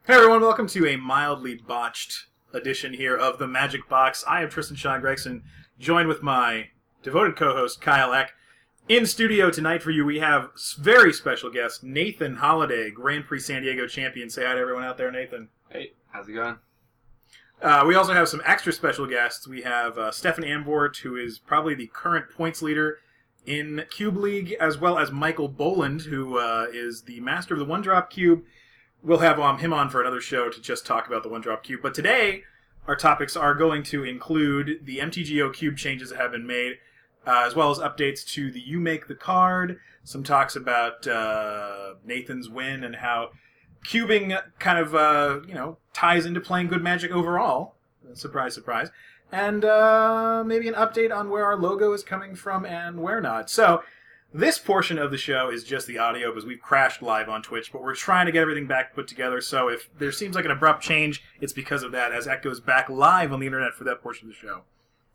Hey everyone, welcome to a mildly botched edition here of the Magic Box. I am Tristan Sean Gregson, joined with my devoted co-host Kyle Eck. In studio tonight for you, we have very special guest Nathan Holliday, Grand Prix San Diego champion. Say hi to everyone out there, Nathan. Hey, how's it going? We also have some extra special guests. We have Stefan Ambort, who is probably the current points leader in Cube League, as well as Michael Boland, who is the master of the one-drop cube. We'll have him on for another show to just talk about the one-drop cube. But today, our topics are going to include the MTGO cube changes that have been made, as well as updates to the You Make the Card, some talks about Nathan's win and how cubing kind of, ties into playing good Magic overall. Surprise, surprise. And maybe an update on where our logo is coming from and where not. So, this portion of the show is just the audio because we've crashed live on Twitch, but we're trying to get everything back put together. So if there seems like an abrupt change, it's because of that, as Eck goes back live on the internet for that portion of the show.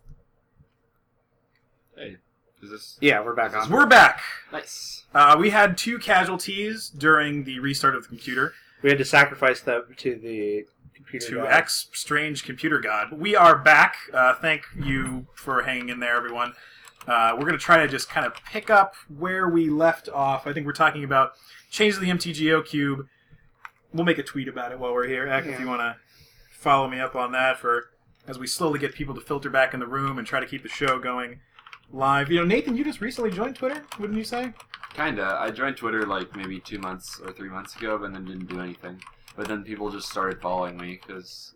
Hey, is this... Yeah, we're back on. We're back. Nice. We had 2 casualties during the restart of the computer. We had to sacrifice them to the computer To god. X Strange Computer God. But we are back. Thank you for hanging in there, everyone. We're going to try to just kind of pick up where we left off. I think we're talking about changes to the MTGO cube. We'll make a tweet about it while we're here. Eck, if you want to follow me up on that as we slowly get people to filter back in the room and try to keep the show going live. Nathan, you just recently joined Twitter, wouldn't you say? Kinda. I joined Twitter like maybe 2 months or 3 months ago, but then didn't do anything. But then people just started following me because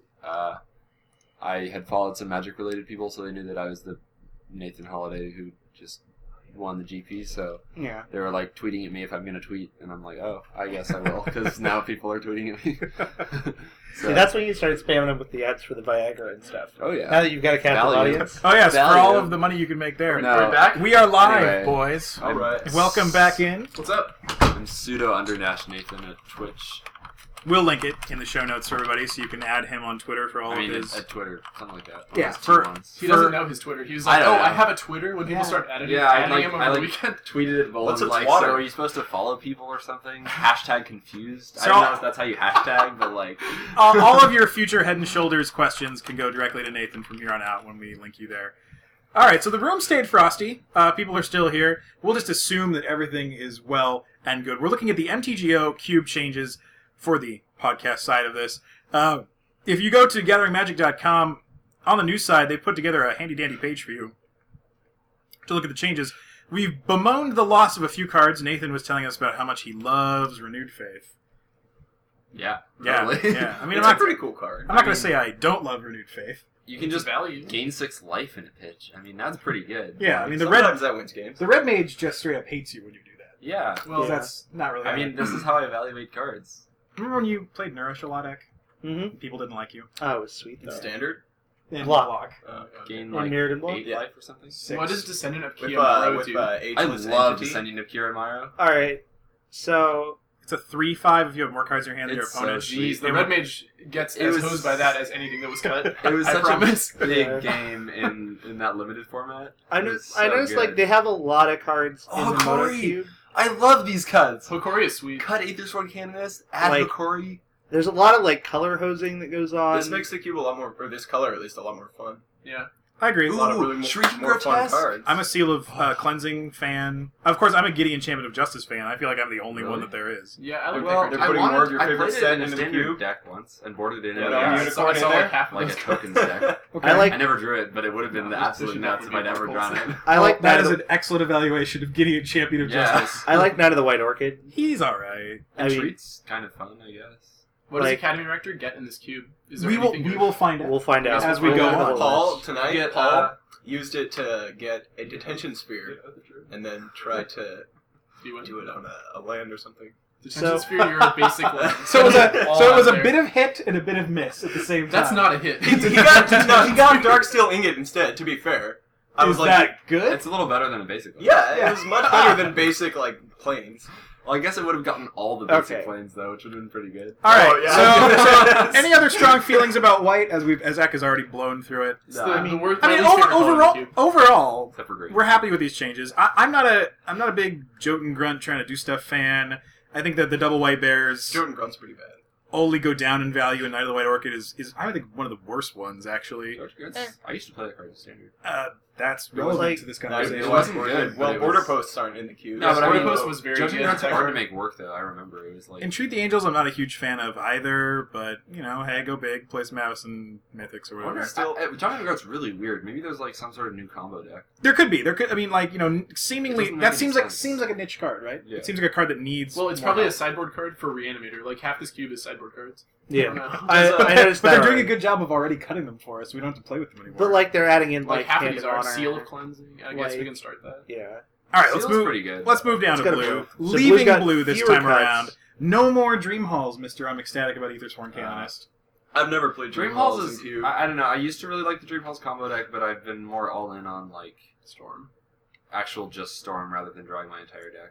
I had followed some Magic-related people, so they knew that I was the Nathan Holliday who just won the GP, so Yeah. they were like tweeting at me if I'm going to tweet, and I'm like, oh, I guess I will, because now people are tweeting at me. So, See, that's when you started spamming them with the ads for the Viagra and stuff. oh yeah. Now that you've got a captive Value. audience. Oh, yes, for Value. all of the money you can make there. No. We're back? We are live, Anyway. boys. All right. Welcome back in. What's up? I'm pseudo-underdash Nathan at Twitch. We'll link it in the show notes for everybody, so you can add him on Twitter for all I mean, of his... at Twitter, something like that. Yeah, Almost for- 2 months. He doesn't know his Twitter. He was like, I don't know. I have a Twitter when people start adding him over the weekend. tweeted at Boland, What's a like, twatter? so are you supposed to follow people or something? Hashtag confused. I So- don't know if that's how you hashtag, but like... all of your future Head and Shoulders questions can go directly to Nathan from here on out when we link you there. All right, so the room stayed frosty. People are still here. We'll just assume that everything is well and good. We're looking at the MTGO cube changes for the podcast side of this. If you go to GatheringMagic.com, on the news side, they put together a handy-dandy page for you to look at the changes. We've bemoaned the loss of a few cards. Nathan was telling us about how much he loves Renewed Faith. Yeah, Yeah, totally. yeah. I mean, It's I'm a not, pretty cool card. I'm not going to say I don't love Renewed Faith. You can just value. gain 6 life in a pitch. I mean, that's pretty good. Yeah, I mean, the Sometimes red that wins games. mage just straight up hates you when you do that. Yeah. Well, 'Cause that's not really... I mean, this is how I evaluate cards. remember when you played Nourish a lot, Eck? Mm-hmm. People didn't like you. Oh, it was sweet, In though. standard. In Block. Gain Or like Mirrored and Block? 8 Yeah. life or something. what is Descendant of With Kiyomaru do? ageless I love entity. Descending of Kiramaro. Alright, so... It's a 3/5 if you have more cards in your hand than your It's so opponent. sweet. Jeez, the Red Mage gets It as was- hosed by that as anything that was cut. It was I such promise. a big Yeah. game in that limited format. I It know- was so I noticed, good. like, they have a lot of cards in Oh, the Mono Corey! Cube. I love these cuts. Hokori is sweet. Cut Aethersworn Canonist, add Like- Hokori. There's a lot of, like, color hosing that goes on. This makes the cube a lot more, or this color at least, a lot more fun. Yeah. I agree. A lot of Ooh, really Shrieking more fun Grotesque. cards. I'm a Seal of Cleansing fan. Of course, I'm a Gideon Champion of Justice fan. I feel like I'm the only one Really? that there is. Yeah, I like Well, that they're card. putting I more wanted- of your I favorite played set it in a into the standard cube. deck once and boarded it in. Yeah, a the I yeah, unicorn saw in there? like half of like a those. tokens deck. Okay. I like- I never drew it, but it would have been the No, this absolute should nuts if definitely I'd be ever drawn it. I like that Night is of an excellent evaluation of Gideon Champion of Yeah. Justice. I like Night of the White Orchid. He's alright. I mean, Treats kind of fun, I guess. What does Like- Academy Rector get in this cube? Is there We will anything good? find out. we'll find out. As we We'll go have on. a Paul list. tonight Yeah, Paul. used it to get a detention sphere, and then tried to You went do it on a land or something. Detention So- Sphere, you're a basic one. So it was a All so it was out a there. bit of hit and a bit of miss at the same time. That's not a hit. he got Darksteel Ingot instead. To be fair, I was Is like, that good? It's a little better than a basic one. yeah, it was much better than basic like planes. Well, I guess it would have gotten all the basic Okay. planes, though, which would have been pretty good. All right. Oh, yeah. So, any other strong feelings about White? As Zach has already blown through it. It's the worst, I mean, my least favorite color in the cube. overall, Except for green. we're happy with these changes. I'm not a big Jotun Grunt trying to do stuff fan. I think that the double white bears Jordan Grunt's pretty bad. only go down in value, and Night of the White Orchid is I think one of the worst ones actually. I used to play that card in standard. That's was relevant like- to this No, conversation. it wasn't good. Well, but it border was- posts aren't in the queue. No, but I Border mean, Post was very Judging good. Grounds hard to make work, though. I remember it was like. Entreat the Angels, I'm not a huge fan of either, but hey, go big, play some Mouse and Mythics or I whatever. wonder, Judging Grounds really weird. Maybe there's like some sort of new combo deck. There could be. I mean, It seemingly doesn't make that any seems sense. like a niche card, right? Yeah. It seems like a card that needs. Well, it's more probably a help. sideboard card for Reanimator. Like half this cube is sideboard cards. Yeah, I don't know. I noticed but that. they're doing a already. good job of already cutting them for us. We don't have to play with them anymore. But like they're adding in Like like half of Hand these of are Honor. Seal of Cleansing. I guess we Like- can start that. Yeah. all right, let's Seal's move. pretty good. Let's move down Let's to go to blue. blue. So Leaving blue's got blue this fewer time cuts. around. No more Dream Halls, Mister. I'm ecstatic about Aethersworn Canonist. I've never played Dream Halls is. I don't know. I used to really like the Dream Halls combo deck, but I've been more all in on like Storm. actual just Storm rather than drawing my entire deck.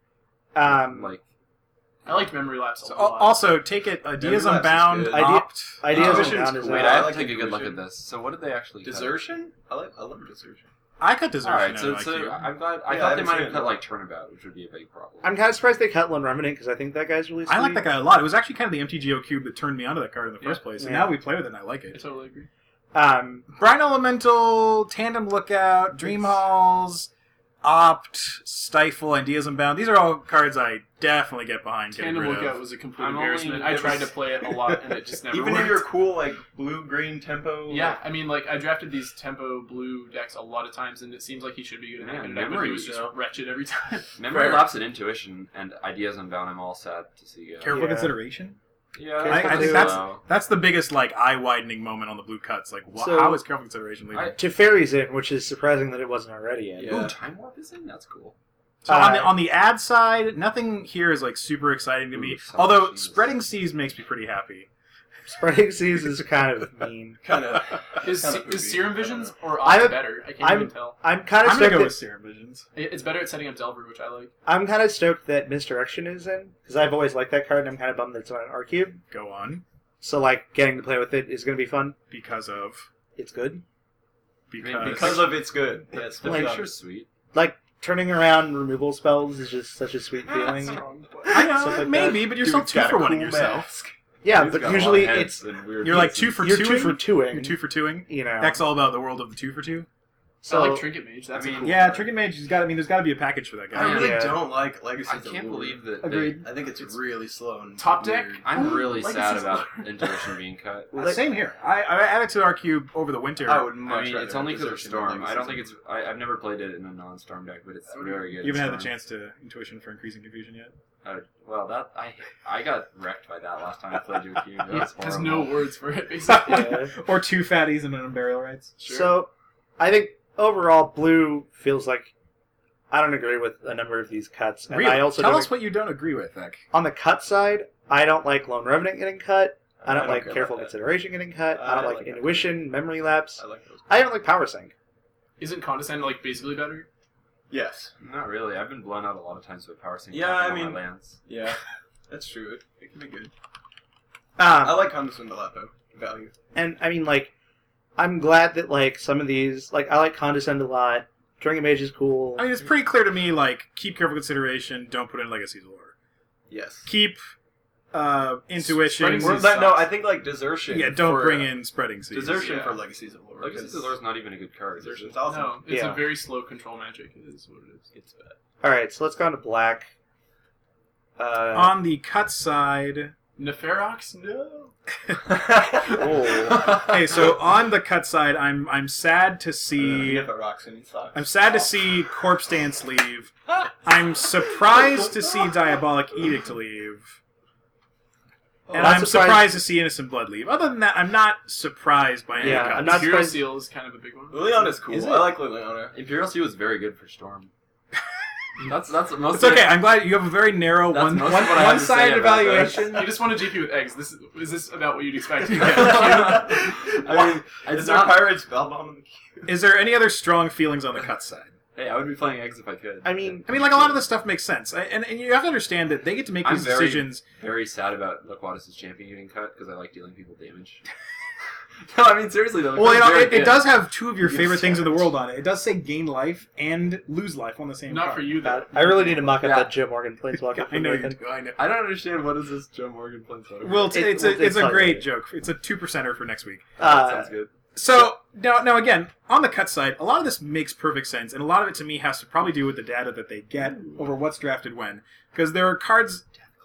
Like I liked Memory Lapse a So, lot. also, take it. Ideas Lapse is Unbound. good. Opt. Ideas Desertion's Unbound is cool. wait, out. I I have like to take a good look Intuition. at this. So what did they actually cut? Desertion? I love Desertion. I cut Desertion. All right, out so, of my so queue. I'm glad. I Yeah, I thought they haven't might seen have it cut in a like Turnabout, which would be a big problem. I'm kind of surprised they cut Lone Remnant because I think that guy's really sweet. I like that guy a lot. It was actually kind of the MTGO cube that turned me onto that card in the first place, and Yeah. now we play with it and I like I it. totally agree. Brine Elemental, Tandem Lookout, Dream Halls, Opt, Stifle, Ideas Unbound. These are all cards I definitely get behind getting Tandem rid Lookout of. was a complete I'm only- embarrassment. I it tried to was- play it a lot, and it just never Even worked. in your cool like blue-green tempo. Yeah, I mean, like, I drafted these tempo blue decks a lot of times, and it seems like he should be good in Man, that deck, but he memory, was just you know. wretched every time. Memory Fair. Lapse and Intuition and Ideas Unbound. I'm all sad to see go. Careful Yeah. consideration. Yeah, I think so. That's the biggest eye-widening moment on the blue cuts. Like, So- how is careful consideration leaving? I- Teferi's in, which is surprising that it wasn't already in. Yeah. Ooh, Time Warp is in. That's cool. So on the ad side, nothing here is like super exciting to me. Ooh, so Although much. Spreading Seas makes me pretty happy. Spreading Seas is kind of mean. Kind of. Is Serum Visions or I'm- Opt better? I can't even tell. I'm kind of I'm gonna stoked. go That, with Serum Visions. It's better at setting up Delver, which I like. I'm kind of stoked that Misdirection is in because I've always liked that card, and I'm kind of bummed that it's on an R cube. Go on. So like getting to play with it is going to be fun. Because of It's good. Because of it's good. Yes. The Like- picture's sweet. Like turning around removal spells is just such a sweet feeling. I know, Stuff like maybe, but you're still Dude's two got for a one cool yourself. mask. Yeah, He's but got a lot usually of it's heads and weird You're like pieces. two for you're twoing. two for twoing. You're two for twoing. You know. Deck's all about the world of the two for two. So I like Trinket Mage. That's I mean, a cool Yeah, card. Trinket Mage. There's got to be a package for that guy. I really Yeah. don't like Legacy. I can't believe that. Agreed. I think it's really slow and Top deck? weird. I'm really Legacy's sad a about lot. Intuition being cut. Same here. I added to our cube over the winter. I would much I mean, rather it's only have because of Desertion than Storm. I Legacy don't think it's. Storm. I've never played it in a non-Storm deck, but it's very good. You haven't in had the Storm. chance to Intuition for increasing confusion yet. Well, that I got wrecked by that last time I played your cube. That was There's horrible. no words for it, basically. yeah. Or two fatties and an Unburial Rights. Sure. So I think overall blue feels like I don't agree with a number of these cuts. And Really? I also Tell don't us what you don't agree with, Ek. on the cut side, I don't like Lone Revenant getting cut. I don't don't like care Careful about that. Consideration getting cut. I I don't like like that. Intuition, Memory Lapse. I like those. I don't like Power Sync. Isn't Condescend, like, basically better? Yes. Not really. I've been blown out a lot of times with Power Sync. Yeah, tapping I on my mean- lands. Yeah. That's true. It can be good. I like Condescend Lapo value. And I mean, like, I'm glad that like some of these, like, I like Condescend a lot. Drinking Mage is cool. I mean, it's pretty clear to me, like, keep Careful Consideration, don't put in Legacy's Lore. Yes. Keep Intuition. Spreading Or Seas that, no, sucks. I think like Desertion. Yeah, don't for, bring in Spreading Seas. Desertion Yeah. for Legacies of Lore. Legacy because Lore is not even a good card. is it? Desertion's awesome. No, it's Yeah. a very slow control magic, is what it is. It's bad. Alright, so let's go on to black. On the cut side... Neferox? No. Oh. Okay, so on the cut side, I'm sad to see... If it rocks and he sucks. I'm sad to see Corpse Dance leave. I'm surprised to see Diabolic Edict leave. And Not I'm surprised to see Innocent Blood leave. Other than that, I'm not surprised by any Yeah, cuts. I'm not Imperial surprised- Seal is kind of a big one. Liliana's cool. Is it? I like Liliana. Imperial Sea was very good for Storm. that's most. It's okay. I'm glad you have a very narrow That's one. most of what I have to say one-sided about this. evaluation. You just want a GP with eggs. Is this about what you'd expect to I mean, Is it's there not. Pirates Spellbomb in the queue? Is there any other strong feelings on the cut side? Hey, I would be playing eggs if I could. I mean, Like, a lot of the stuff makes sense. And you have to understand that they get to make I'm these very- decisions. Very sad about Loquatus' champion getting cut because I like dealing people damage. No, I mean seriously though. Well, very it good. does have two of your Yes, favorite things in the yes. world on it. It does say gain life and lose life on the same Not card. for you though. I really need to mock up Yeah. that Jim Morgan Planeswalker. I know you do. I know. I don't understand what is this Joe Morgan Planeswalker. Well, it's a not great good. joke. It's a 2%er for next week. That sounds good. So now again, on the cut side, a lot of this makes perfect sense, and a lot of it to me has to probably do with the data that they get over what's drafted when. Because there are cards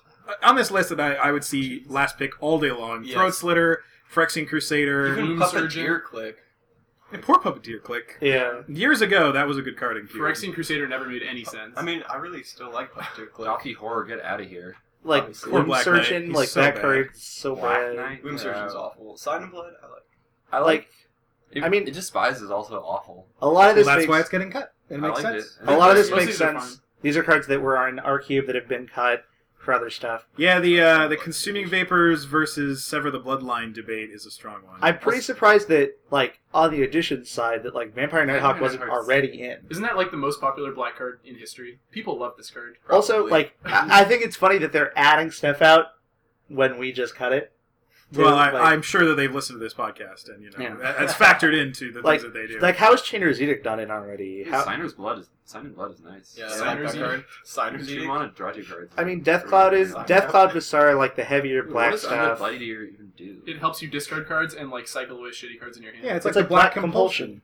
on this list that I would see last pick all day long. Yes. Throat Slitter, Phyrexian Crusader, Even Bloom Puppeteer Surgeon. Click. and poor Puppeteer Click. Yeah. Years ago, that was a good card in Cube. Phyrexian Crusader never made any sense. I mean, I really still like Puppeteer Click. Donkey Horror, get out of here. Like, Obviously. Poor Bloom Black Surgeon, Knight, he's like, so that bad. card's so Black bad. Knight? Bloom Surgeon's awful. Sign of Blood, I like. I Like, I I mean- mean, Despise is also awful. A lot of Well, this that's makes, why it's getting cut. It I makes liked sense. it. a lot of this Most of makes these are sense. fine. These are cards that were on our cube that have been cut for other stuff. Yeah, the Consuming Vapors versus Sever the Bloodline debate is a strong one. I'm pretty surprised that, like, on the edition side, that, like, Vampire Nighthawk Vampire wasn't Nighthawk's- already in. Isn't that like the most popular black card in history? People love this card. Also, Probably. like, I think it's funny that they're adding stuff out when we just cut it. Well, Like- I'm sure that they've listened to this podcast, and Yeah. that's factored into the Like- things that they do. Like, how is Chainer's Edict done it already? How, Signer's Blood is nice. Yeah, I Signer's like that Edict. card. Signer's Do you Edict. want to draw two cards? I mean, Deathcloud is Deathcloud Visara, like the heavier What black does Undead stuff. Bloody Deer even do? It helps you discard cards and like cycle away shitty cards in your hand. yeah, it's It's like, like the Black Black Compulsion.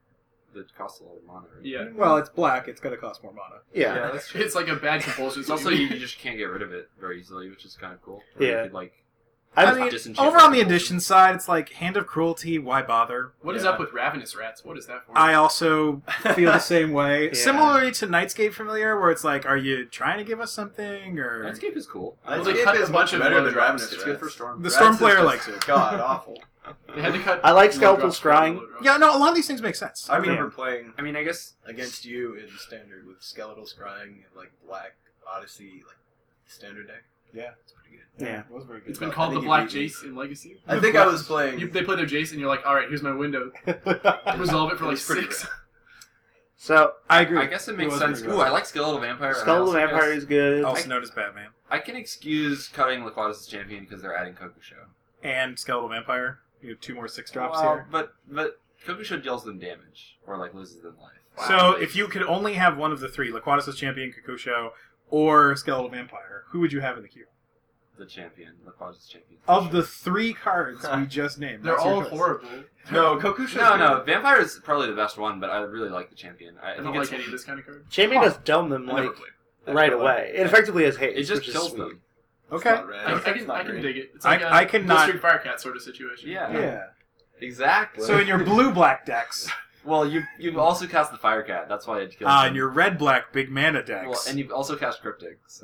That costs a lot of mana, right? Yeah. Well, it's black. It's going to cost more mana. Yeah. that's true. It's like a bad compulsion. It's also you just can't get rid of it very easily, which is kind of cool. Or Yeah. You could, like, I I'm, mean, disenchant over on the compulsion. edition side, it's like Hand of Cruelty. Why bother? What is Yeah. up with Ravenous Rats? What is that for? I also feel the same way. Yeah. Similarly to Nightscape Familiar, where it's like, are you trying to give us something, or Landscape is cool. Well, they Nightscape cut is a bunch much of better low than drops. Ravenous It's good for Rats. Storm. The Storm Rats is player just likes it. God awful. They had to cut. I like low Skeletal drops for Scrying. low drops. yeah, no, a lot of these things make sense. I remember playing I mean, I guess against you in Standard with Skeletal Scrying and like Black Odyssey, like Standard deck. Yeah. It's pretty good. Yeah. it was very good. It's been I called the think you Black beat me. Jace in Legacy. I think I was playing. They play their Jace, and you're like, all right, here's my window. Resolve it for It like was pretty 6. So, I agree. I guess it makes was sense. pretty Ooh, good. I like Skeletal Vampire. and I Skeletal also Vampire guess is good. Also known as Batman I can excuse cutting Laquatus' champion because they're adding Kokusho. and Skeletal Vampire. You have 2 more 6-drops Well, here. but Kokusho deals them damage or like loses them life. So if you could only have one of the 3, Laquatus' Champion, Kakusho, or Skeletal Vampire, who would you have in the queue? The champion, Laquatus' champion. Of the 3 cards we just named, They're that's your all choice. horrible. No, Kokusho's No, good. Vampire is probably the best one, but I really like the champion. I I think don't it's like any of this kind of card. Champion does dome them, I never like, played. right away. It effectively has haste, it just which is kills sweet. them. Okay. It's not red. I It's can not green. dig it. It's I- like I cannot- Street Firecat sort of situation. Yeah, Yeah. exactly. So in your blue-black decks, well, you also cast the Firecat. That's why it kills them. in your red-black big mana decks, Well, and you've also cast Cryptic. So.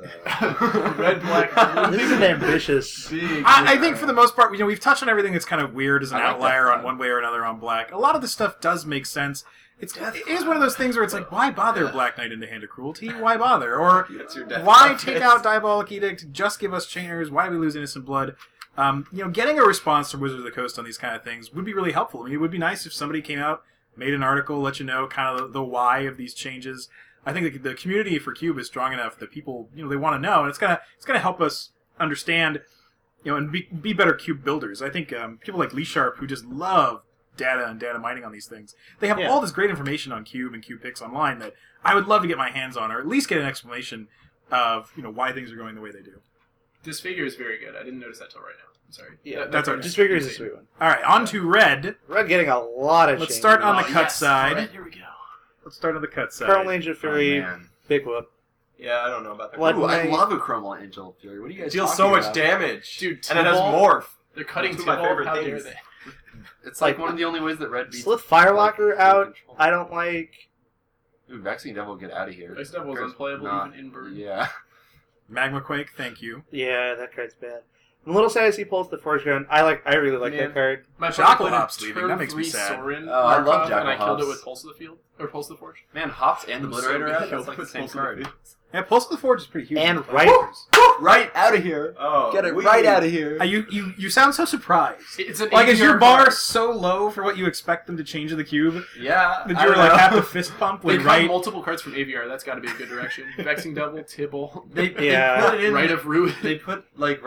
Red, black, This is an ambitious. big. I think for the most part, we've touched on everything that's kind of weird as an I like outlier that on one way or another on black. A lot of the stuff does make sense. It is one of those things where it's like, why bother Black Knight into Hand of Cruelty? Why bother? Or That's your death why drop. take out Diabolic Edict? Just give us Chainers. Why do we lose Innocent Blood? Getting a response from Wizards of the Coast on these kind of things would be really helpful. I mean, it would be nice if somebody came out, made an article, let you know kind of the why of these changes. I think the community for Cube is strong enough that people, they want to know, and it's gonna help us understand, and be better Cube builders. I think people like Lee Sharp, who just love data and data mining on these things, they have Yeah. all this great information on Cube and Cube Picks online that I would love to get my hands on, or at least get an explanation of why things are going the way they do. This figure is very good. I didn't notice that till right now. I'm sorry. Yeah, that's card okay. This figure is a sweet one. All right, on to red. Red getting a lot of Let's changes. start on the Oh, cut yes. side. Alright, here we go. Let's start on the cut side. Chrome Angel Fury, Oh, man. big whoop. Yeah, I don't know about that. What? Ooh, I Knight. love a Chromal Angel Fury. What are you guys It deals talking so much about? damage, Dude, and it has Tibalt- morph. They're cutting Two of my Tibalt. favorite How dare things. they? It's like one of the only ways that red beats. Slith Firewalker like, out. control. I don't like. Ooh, Vexing Devil, get out of here. Ice Devil is Card's unplayable not- even in burn. Yeah. Magma Quake, thank you. Yeah, that card's bad. And Little Sassy pulls the Forge Gun. I really like Man. that card. My Jackal opponent played Hop's a leaving. turn That makes me 3 sad. Sorin Oh, I love Markov, Jackal and I killed it Hops. with Pulse of the Field or Pulse of the Forge. Man, Hops and I'm so Obliterator out? good. That's like the same card. Yeah, Pulse of the Forge is pretty huge. And for right- players. Right out of here. Oh, Get it we- right out of here. You sound so surprised. It's an Like, is your APR bar card. so low for what you expect them to change in the cube Yeah. that I you were don't like know. have to fist pump They when cut right? multiple cards from AVR. That's got to be a good direction. Vexing Devil, Tibble, They Yeah. put it in. Rite of Ruin. They put like Rite of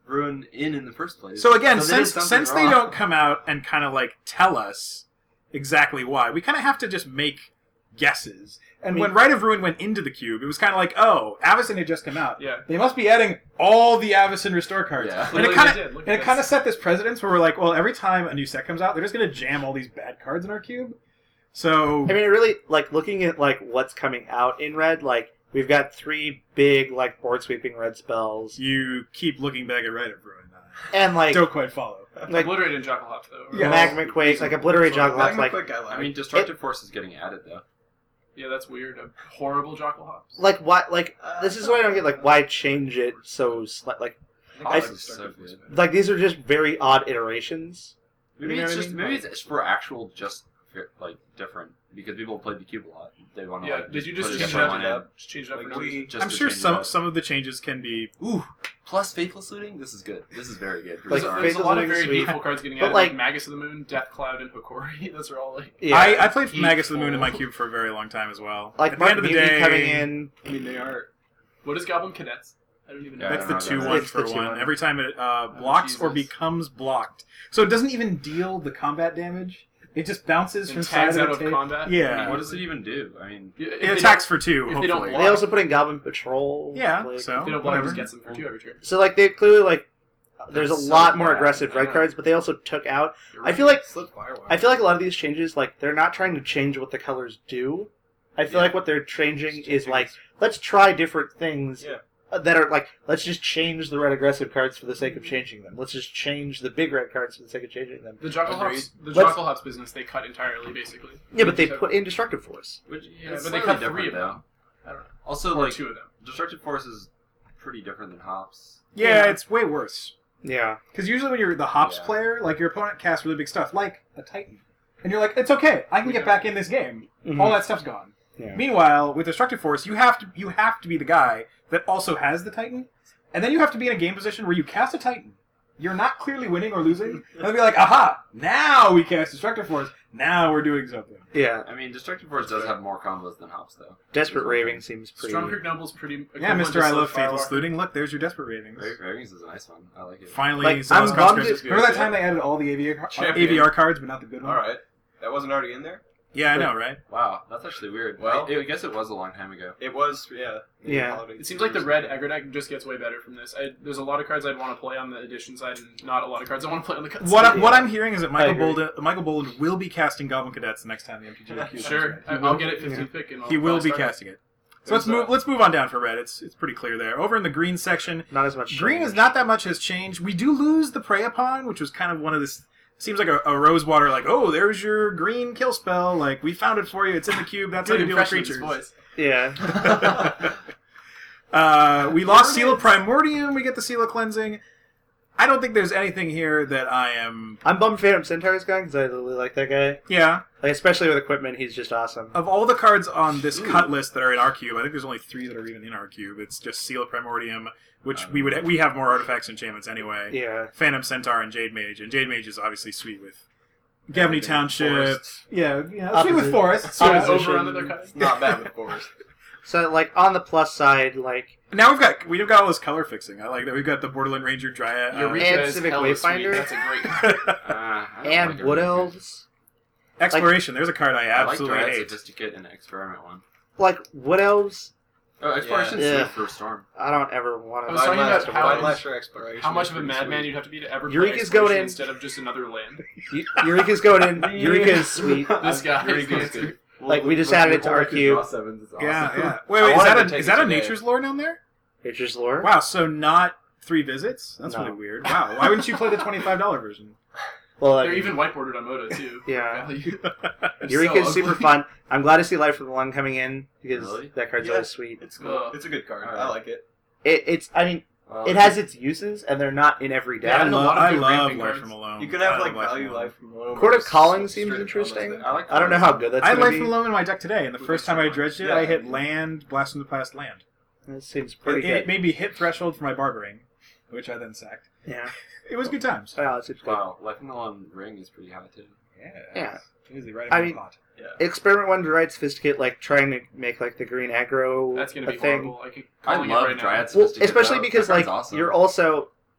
Ruin in the first place. So again, they did since something they wrong. don't come out and kind of like tell us exactly why, we kind of have to just make guesses. And when Rite of Ruin went into the cube, it was kind of like, oh, Avacyn had just come out. Yeah. They must be adding all the Avacyn restore cards. Yeah. And it Literally kind they did. of Look and at it kind of this. set this precedence where we're like, well, every time a new set comes out, they're just going to jam all these bad cards in our cube. So I mean, it really, like, looking at, like, what's coming out in red, like, we've got 3 big, like, board-sweeping red spells. you keep looking back at Rite of Ruin. And, like, Don't quite follow. like Obliterate and Jackal Hop, though. Yeah. Magma Quake, like, Obliterate Joggle, Magma like, Quick, I like. I mean, Destructive Force is getting added though. Yeah, that's weird. A horrible Jackal Hops. like, why, like, this is what I don't get, like, why change it so, like, I Hops think is so Destructive good. Force. like, these are just very odd iterations. Maybe You know it's what I just mean? maybe it's for actual just like different because people play the cube a lot. They want to Yeah, like, did you just put a change it different up? one in. Just change it up Like, for no we- reason? Just I'm to sure change it up. some of the changes can be... Ooh, plus Faithless Looting. This is good. This is very good. Like, There's a Faithless lot of Looting very is sweet. hateful cards getting But, added, like- like Magus of the Moon, Death Cloud, and Hokori. Those are all like... Yeah. I played Magus of the Hateful. Moon in my cube for a very long time as well. like, At the end Mark of the Mutiny day, coming in. I mean, they are. What is Goblin Cadets? I don't even know. Yeah, That's I the don't know 2-1 It's for the 1. 2-1. Every time it blocks or Jesus. becomes blocked. So it doesn't even deal the combat damage. It just bounces And from tags side out of of the tape. combat? Yeah. What does it even do? I mean, If It they attacks don't- for 2, if they don't hopefully. block- They also put in Goblin Patrol. Yeah, like- so If they don't block, it whatever. just gets them for 2 every turn. So, like, they clearly, like, there's a That's so lot more bad. aggressive red Yeah. cards, but they also took out. You're I feel like Slip Firewire. I feel like a lot of these changes, like, they're not trying to change what the colors do. I feel Yeah. like what they're changing is, like, let's try different things Yeah. that are, like, let's just change the red aggressive cards for the sake of changing them. Let's just change the big red cards for the sake of changing them. The Jackal Agreed. Hops, the Let's- Jackal Hops business, they cut entirely, basically. Yeah, but they took- put in Destructive Force. which Yeah, it's but they slightly cut 3 different of though. them. I don't know. Also, Or like 2 of them. Destructive Force is pretty different than Hops. Yeah, Yeah. it's way worse. Yeah. Because usually when you're the Hops Yeah. player, like, your opponent casts really big stuff, like a Titan. And you're like, it's okay, I can get back in this game. Mhm. All that stuff's gone. Yeah. Meanwhile, with Destructive Force, you have to be the guy that also has the Titan, and then you have to be in a game position where you cast a Titan. You're not clearly winning or losing, and they'll be like, aha, now we cast Destructive Force, now we're doing something. Yeah. I mean, Destructive Force does have more combos than Hops though. Desperate Raving seems pretty... Strong Creek Noble's pretty... Yeah, equivalent Mr. to I Slip love Faithless Firewalker. Looting. Look, there's your Desperate Ravings. Ravings is a nice one. I like it. Finally, Like, Zealous I'm bummed Conscripts. it- Remember that time they added all the AVR, Champion. AVR cards, but not the good one? All right. That wasn't already in there? Yeah, I know, right? Wow, that's actually weird. Well- I guess it was a long time ago. It was, yeah. Yeah. Holiday It seems like the series. red aggro deck just gets way better from this. There's a lot of cards I'd want to play on the edition side, and not a lot of cards I want to play on the cut What, side. what I'm hearing is that I agree. Michael Bolden will be casting Goblin Cadets the next time the MTG comes Sure, around. He I'll will- get it 15th pick, and He will be start it. casting it. So let's move on down for red. It's pretty clear there. Over in the green section, Not as much green change. is not that much has changed. We do lose the Prey Upon, which was kind of one of this. Seems like a Rosewater, like, oh, there's your green kill spell. Like, we found it for you. It's in the cube. That's how Good you deal with impression of his creatures. voice. Yeah. We lost Seal of Primordium. We get the Seal of Cleansing. I don't think there's anything here that I am. I'm bummed Phantom Centaur is gone because I really like that guy. Yeah. Like, especially with equipment, he's just awesome. Of all the cards on this cut list that are in our cube, I think there's only 3 that are even in our cube. It's just Seal of Primordium, which we have more artifacts and enchantments anyway. Yeah. Phantom Centaur and Jade Mage, and Jade Mage is obviously sweet with Gavny Everything. Township. Forests. Yeah, sweet with Opposite. forests. So Yeah. it's over under their cutting. Not bad, of course. So, like, on the plus side, like, Now we've got all this color fixing. I like that. We've got the Borderland Ranger Dryad. Eureka And is Civic hella sweet. Wayfinder. That's a great card. I don't and like it Wood really. Elves. Exploration. There's a card I I like absolutely Dryad hate. Sophisticate and Experiment one. Like, Wood Elves, Oh, Exploration Yeah. is sweet for Storm. I don't ever want I to... was talking about how- Vine Lasher Exploration. How much is of a pretty madman sweet. you'd have to be to ever play Eureka's Exploration going in. instead of just another land. Eureka's going in. Eureka is sweet. This guy is Eureka's the answer. good. Like, we just added it to our cube. Yeah, yeah. I Wait, wanted to is take that it a today. Nature's Lore down there? Nature's Lore. Wow, so not 3 visits? That's No. really weird. Wow, why wouldn't you play the $25 version? Well, They're like, even whiteboarded on Moda too. Yeah. Value. Eureka's so super ugly. fun. I'm glad to see Life from the Lung coming in because Really? that card's Yeah. always sweet. It's cool. It's a good card. Alright. I like it. It's. I mean, Well, it has its uses, and they're not in every deck. Yeah, and a lot of I good love ramping Life cards. from Alone. You can have I like love value from life from Alone. Court of or Calling straight seems up interesting. almost I like. I don't know how good that's I had going Life to from be. Alone in my deck today, and the first time I dredged it, Yeah. I hit land, Blast from the Past land. That seems pretty It good. made me hit threshold for my Barbering, which I then sacked. Yeah. It was good times. Well, it seems good. Wow, Life in the Lone Ring is pretty high too. Yeah. Easy, right I in the mean- pot. Experiment 1 to right Sophisticate, like trying to make like the green aggro That's gonna a be thing. horrible. I could I calling it love right now. Dryad Well, Sophisticate. especially though. because That like card's awesome. you're also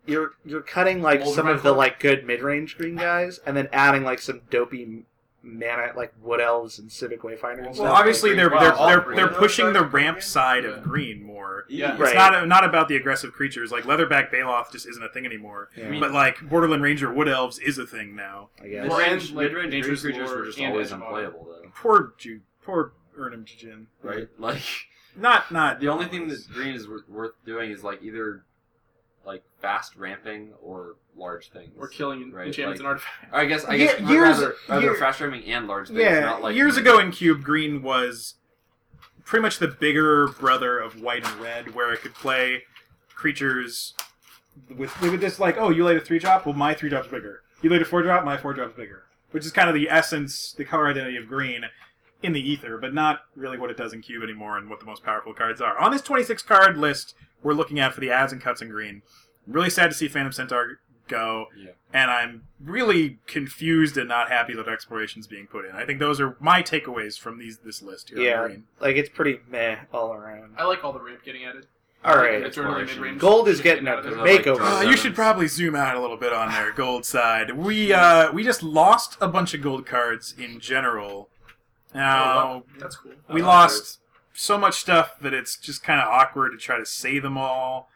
you're cutting like Old some of rifle. the like good mid-range green guys, and then adding like some dopey mana like Wood Elves and Civic Wayfinders. and Well, stuff. obviously they're Wow. they're pushing the Yeah. ramp side Yeah. of green more. Yeah. It's Right. not about the aggressive creatures. Like Leatherback Baloth just isn't a thing anymore. Yeah. But like Borderland Ranger Wood Elves is a thing now. I guess. Well, Mid-range, and, like, mid-range Nature's green creatures Lore were just and always Edge of unplayable, though. Poor Urnum Jin. Right? Like, Not the only thing that green is worth doing is, like, either, like, fast ramping or large things. Or killing Right, enchantments like- and artifacts. I guess Yeah, years- rather year- fast ramping and large things. Yeah, not like years ago in Cube, green was pretty much the bigger brother of white and red, where it could play creatures with this like, oh, you laid a 3-drop, well, my 3-drop's bigger. You laid a 4-drop, my 4-drop's bigger. Which is kind of the essence, the color identity of green in the ether, but not really what it does in Cube anymore and what the most powerful cards are. On this 26-card list we're looking at for the adds and cuts in green, I'm really sad to see Phantom Centaur go, Yeah. and I'm really confused and not happy that Exploration's being put in. I think those are my takeaways from this list here Yeah, on green. like it's pretty meh all around. I like all the ramp getting added. All right, It's really Exploration. mid-range. Gold is getting out a of there. Like, makeover. Oh, You sevens. should probably zoom out a little bit on their gold side. We just lost a bunch of gold cards in general. Now, That's cool. we lost so much stuff that it's just kind of awkward to try to say them all.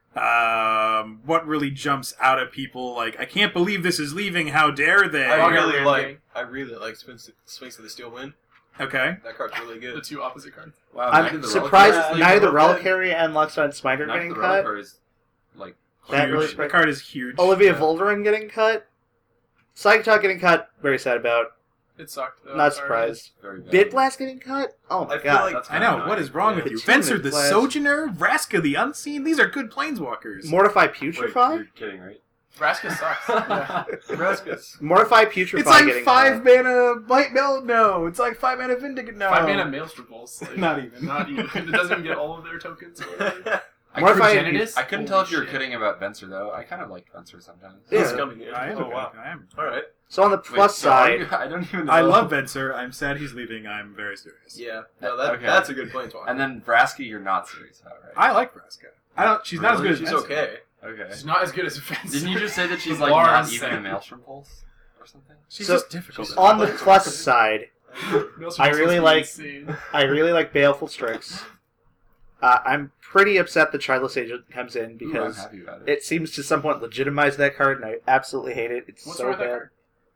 What really jumps out at people, like, I can't believe this is leaving, how dare they? I Auger really Ramping. like Sphinx of the Steel Wind. Okay. That card's really The good. two opposite cards. Wow, I'm the surprised Reliquary- neither the Reliquary- Reliquary and Luxon Smiter Knight getting of the cut. Reliquary is, like, That Huge. really The surprised- card is huge. Olivia Yeah. Volderin getting cut. Psych Talk getting cut. Very sad about. It sucked. Though. Not Sorry. surprised. very bad. Bit Blast getting cut. Oh my I feel god. like- That's I know, kinda what is wrong with The you? two Venser minute the blast. Sojourner? Vraska the Unseen? These are good planeswalkers. Mortify Wait, Putrefy. you're kidding, right? Vraska sucks. Yeah. Raskus. Mortify Putrefy It's like getting 5 cut. mana White Belt? No. It's like 5 mana Vindicate? No. 5 mana Maelstrom Pulse. Like, Not even. Not even. It doesn't even get all of their tokens. Mortify. Progenitus? I couldn't tell if you were Holy kidding about Venser, though. I kind of liked Venser sometimes. Yeah. He's coming in. I am. Oh, wow. I am. Alright. So on the Wait, plus so are side, you- I don't even know. I love Venser. I'm sad he's leaving. I'm very serious. Yeah. No, Okay. that's a good planeswalker. And then Vraska, you're not serious about, right? I like Vraska. I don't. She's not as Really? good as She's Venser. okay. Okay. She's not as good as Fence. Didn't you just say that she's The like bar not is even set. a Maelstrom Pulse or something? She's So, just difficult. on the plus side, Maelstrom I Pulse really is like- insane. I really like Baleful Strix. I'm pretty upset that Childless Agent comes in Ooh, I'm because happy about it. it seems to somewhat legitimize that card, and I absolutely hate it. It's What's so wrong with bad. that card?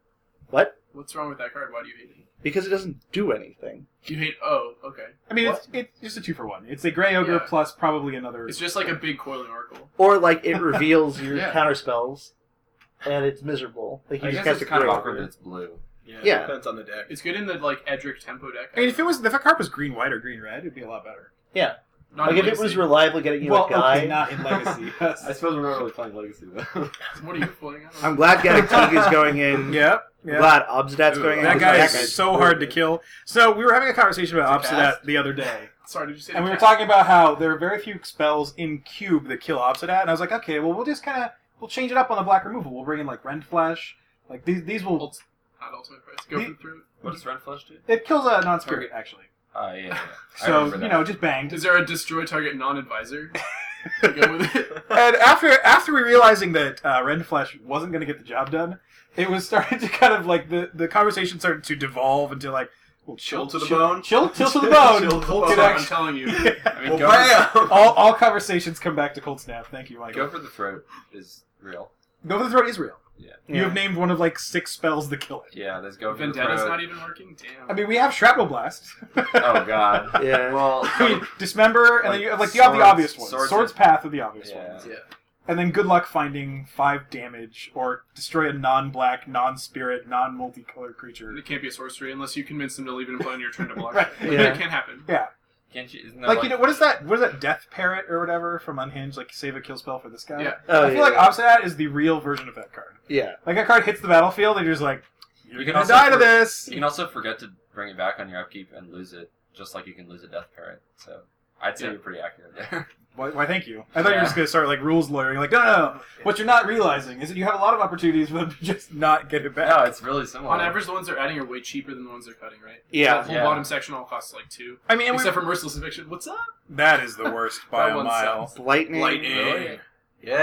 What? What's wrong with that card? Why do you hate it? Because it doesn't do anything. You hate. Oh, okay. I mean, What? it's just a 2-for-1. It's a Gray Ogre Yeah. plus probably another. It's just like a big coiling oracle. Or like it reveals your Yeah. counter spells, and it's miserable. Like you I just guess cast it's a kind of Grey awkward Ogre. that it's blue. Yeah. Depends on the deck. It's good in the like Edric tempo deck. I mean, if a card was green white or green red, it'd be a lot better. Yeah. Not Like in if it was Legacy. reliably getting you a guy. okay, not in Legacy. I suppose we're not really playing Legacy, though. What are you pulling out? I'm glad Gattatig is going in. Yep. I'm glad Obsidat's Ooh, going in. That because guy guy's is so really hard to good. kill. So we were having a conversation about It's a Obsidat cast. the other day, Sorry, did you say? and we were cast? talking about how there are very few spells in Cube that kill Obsidat, and I was like, okay, well we'll just we'll change it up on the black removal. We'll bring in like Rend Flash, like these will. Not ultimate price. Go The- through. What does Red Flush do? It kills a non-spirit actually. Yeah. I So remember that. just banged. Is there a destroy target non-advisor to go with it? And after we realizing that Rend Flash wasn't going to get the job done, it was starting to kind of like the conversation started to devolve into like, well, Chill to the bone. chill to the bone. Chill to the Cold bone. Snap. I'm telling you. I mean, Well, go, bam! all conversations come back to Cold Snap. Thank you, Michael. go for the throat is real. Go for the Throat is real. Yeah. You have named one of like 6 spells that kill it. Yeah, let's go for Vendetta's the throat. not even working. Damn. I mean, we have Shrapnel Blast. Oh god. Yeah. Well, I mean, Dismember, and then you have like the Swords- obvious ones. Swords Swords are- Path are the obvious Yeah. ones. Yeah. And then good luck finding 5 damage or destroy a non-black, non-spirit, non-multicolor creature. It can't be a sorcery unless you convince them to leave it and play on your turn to block. Right. Like, Yeah. That can't happen. Yeah. can't you? Isn't that Like, what is that? What is that? Death Parrot or whatever from Unhinged? Like, save a kill spell for this guy? Yeah. Oh, I feel like Obsidat is the real version of that card. Yeah. Like, that card hits the battlefield and you're just like, you're You can gonna also die to for- this! You can also forget to bring it back on your upkeep and lose it, just like you can lose a Death Parrot. So I'd say Yeah. you're pretty accurate there. Why, thank you. I thought you were Yeah. just going to start, like, rules lawyering. Like, no. What you're not realizing is that you have a lot of opportunities for them to just not get it back. no, it's really similar. On average, the ones they're adding are way cheaper than the ones they're cutting, right? Yeah. The whole Yeah. bottom section all costs like 2. I mean, and Except for Merciless Eviction. What's up? that is the worst by That a one mile. sucks. Lightning. Lightning. Really? Yeah.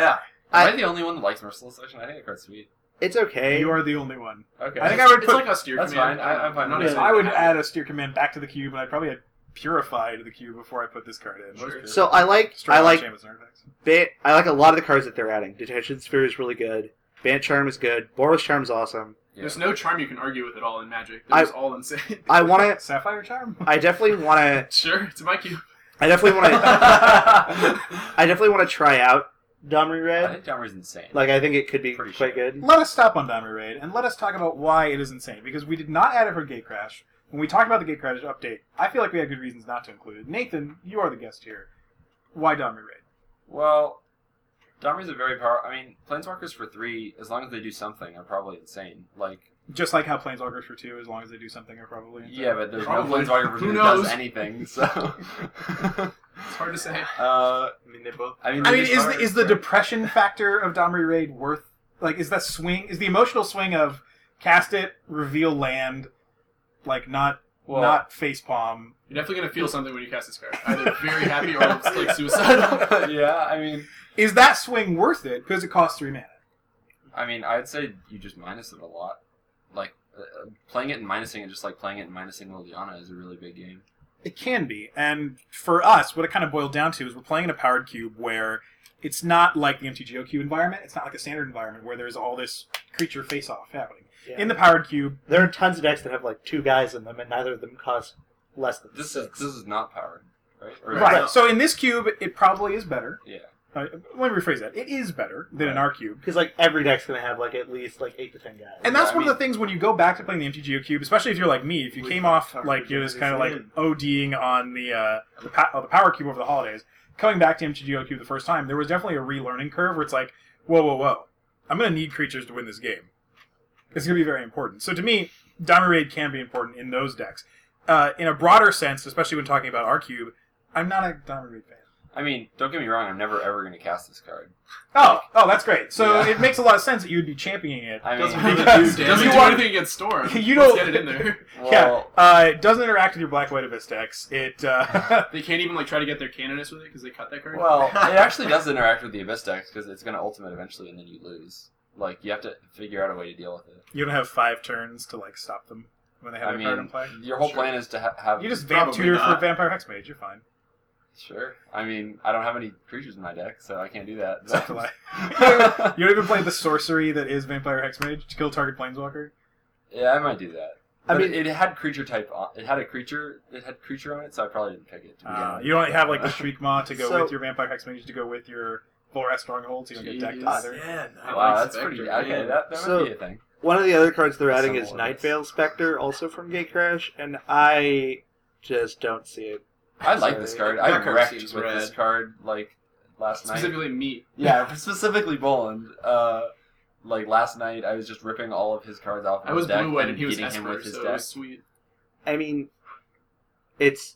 Am I the only one that likes Merciless Action? I think that card's sweet. It's okay. You are the only one. Okay. I think I would It's put. like austere That's command. fine. I'm fine not with it. excited I would to have add it. a steer command back to the cube, and I'd probably add Purify to the cube before I put this card in. Sure. So I like Shaman's artifacts. I like a lot of the cards that they're adding. Detention Sphere is really good. Bant Charm is good. Boros Charm's awesome. Yeah. There's no charm you can argue with at all in Magic. They're just all insane. I want to. Sapphire Charm. I definitely want to. Sure, it's my cube. I definitely want to. I definitely want to try out Domri I Red. think Domer's insane. Like I think it could be Pretty quite sure. good. Let us stop on Diamond Raid and let us talk about why it is insane. Because we did not add it for Gatecrash. When we talked about the Gatecrash update, I feel like we had good reasons not to include it. Nathan, you are the guest here. Why Diamond Raid? Well, Domer's a very powerful... I mean, Planeswalkers for 3, as long as they do something, are probably insane. Like, Just like how Planeswalkers for 2, as long as they do something, are probably insane. yeah, but there's Probably. no Planeswalker for 2 Who that does knows? anything, so... It's hard to say. I mean, they both. I mean, I they mean, just is the depression factor of Domri Raid worth... Like, is that swing... Is the emotional swing of cast it, reveal land, like, not facepalm... You're definitely gonna feel something when you cast this card. Either very happy or it's like suicidal. yeah, I mean... Is that swing worth it? Because it costs 3 mana. I mean, I'd say you just minus it a lot. Like, playing it and minusing it, just like playing it and minusing Liliana is a really big game. It can be. And for us, what it kind of boiled down to is we're playing in a powered cube where it's not like the MTGO cube environment. It's not like a standard environment where there's all this creature face-off happening. Yeah. In the powered cube, There are tons of decks that have like 2 guys in them, and neither of them cost less than This 6. is not powered, right? Or- right. So in this cube, it probably is better. Yeah. Let me rephrase that. It is better than in our cube. Because like every deck's gonna have like at least like 8 to 10 guys. And that's Yeah, I one of the things when you go back to playing the MTGO cube, especially if you're like me, if you came off like you're just kind of like ODing on the power cube over the holidays, coming back to MTGO cube the first time, there was definitely a relearning curve where it's like, whoa, I'm going to need creatures to win this game. It's going to be very important. So to me, Diamond Raid can be important in those decks. In a broader sense, especially when talking about our cube, I'm not a Diamond Raid fan. I mean, don't get me wrong, I'm never ever going to cast this card. Oh, that's great. So Yeah. it makes a lot of sense that you would be championing it. I mean, Doesn't really Because do you damage. want- Anything against Storm. You Let's don't- get it in there. well, It doesn't interact with your Black-White Abyss decks. It They can't even like try to get their Canonist with it because they cut that card. well, it actually does interact with the Abyss decks because it's going to ultimate eventually and then you lose. Like, you have to figure out a way to deal with it. you don't have 5 turns to like stop them when they have I their card in mean, play. your whole Sure. plan is to have... You just vamp Probably tutor for not. Vampire Hexmage. You're fine. Sure. I mean, I don't have any creatures in my deck, so I can't do that. Except to lie. You don't even play the sorcery that is Vampire Hexmage to kill target planeswalker. Yeah, I might do that. I But mean- it had creature type on it. Had a creature. It had creature on it, so I probably didn't pick it. To begin with. You don't have like the Shriek Maw to go So- with your Vampire Hexmage to go with your Volrath Stronghold, so you don't get decked Jeez. either. Yeah, I Wow, like that's Spectre. pretty. Okay, that So- might be a thing. One of the other cards they're adding Some is more Night bits. Veil Spectre, also from Gatecrash, and I just don't see it. I like this card. That I card wrecked seems with this rad. card like last night. Specifically meat. Yeah, specifically Boland. Like last night, I was just ripping all of his cards off. Of I was his deck blue-white and he was getting him Esper, with his so it deck. was sweet. I mean, it's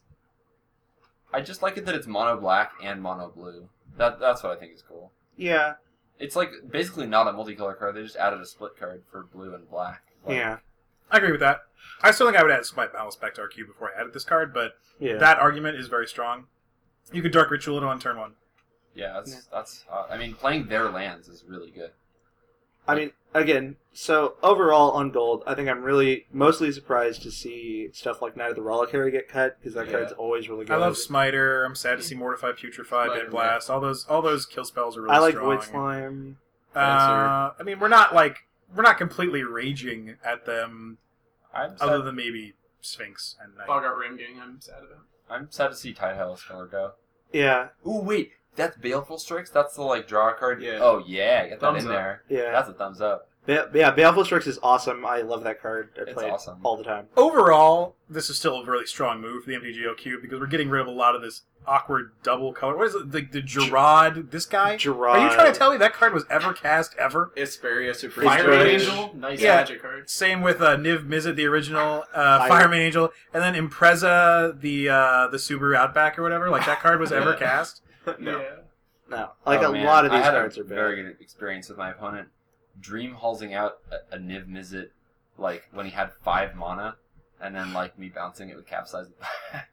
I just like it that it's mono black and mono blue. That's what I think is cool. yeah, It's like basically not a multicolor card. They just added a split card for blue and black. Like, yeah, I agree with that. I still think I would add Smite Balance back to our cube before I added this card, but yeah. that argument is very strong. You could Dark Ritual it on turn 1. Yeah, that's. I mean, playing their lands is really good. I mean, again, so overall on Gold, I think I'm really mostly surprised to see stuff like Night of the Reliquary get cut, because that Yeah. card's always really good. I love Smiter. I'm sad to see Mortify, Putrefy, Smiter, Bit Blast. All those kill spells are really I like strong. Void Slime. I mean, we're not completely raging at them, I'm other sad, than maybe Sphinx and Night. Bogart Ram Gang, I'm sad about. I'm sad to see Tidehell's color go. Yeah, Ooh, wait, that's Baleful Strix. That's the like draw card. Yeah. Oh yeah, get that Thumbs in up. there. yeah. That's a thumbs up. Yeah, Baleful Strix is awesome. I love that card. I It's play it awesome. all the time. Overall, this is still a really strong move for the MTGO cube because we're getting rid of a lot of this awkward double color. What is it? The Gerard, this guy? Gerard. Are you trying to tell me that card was ever cast ever? Asperia Super Fire Fire Angel. Angel, nice Yeah. Magic card. Same with Niv Mizzet, the original Fireman Angel, and then Impreza, the Subaru Outback or whatever. Like that card was ever cast. No. Yeah. No, like Oh, a man. lot of I these had cards a are bad. very good experience with my opponent. Dream halsing out a Niv Mizzet, like when he had 5 mana, and then like me bouncing it with Capsize it back.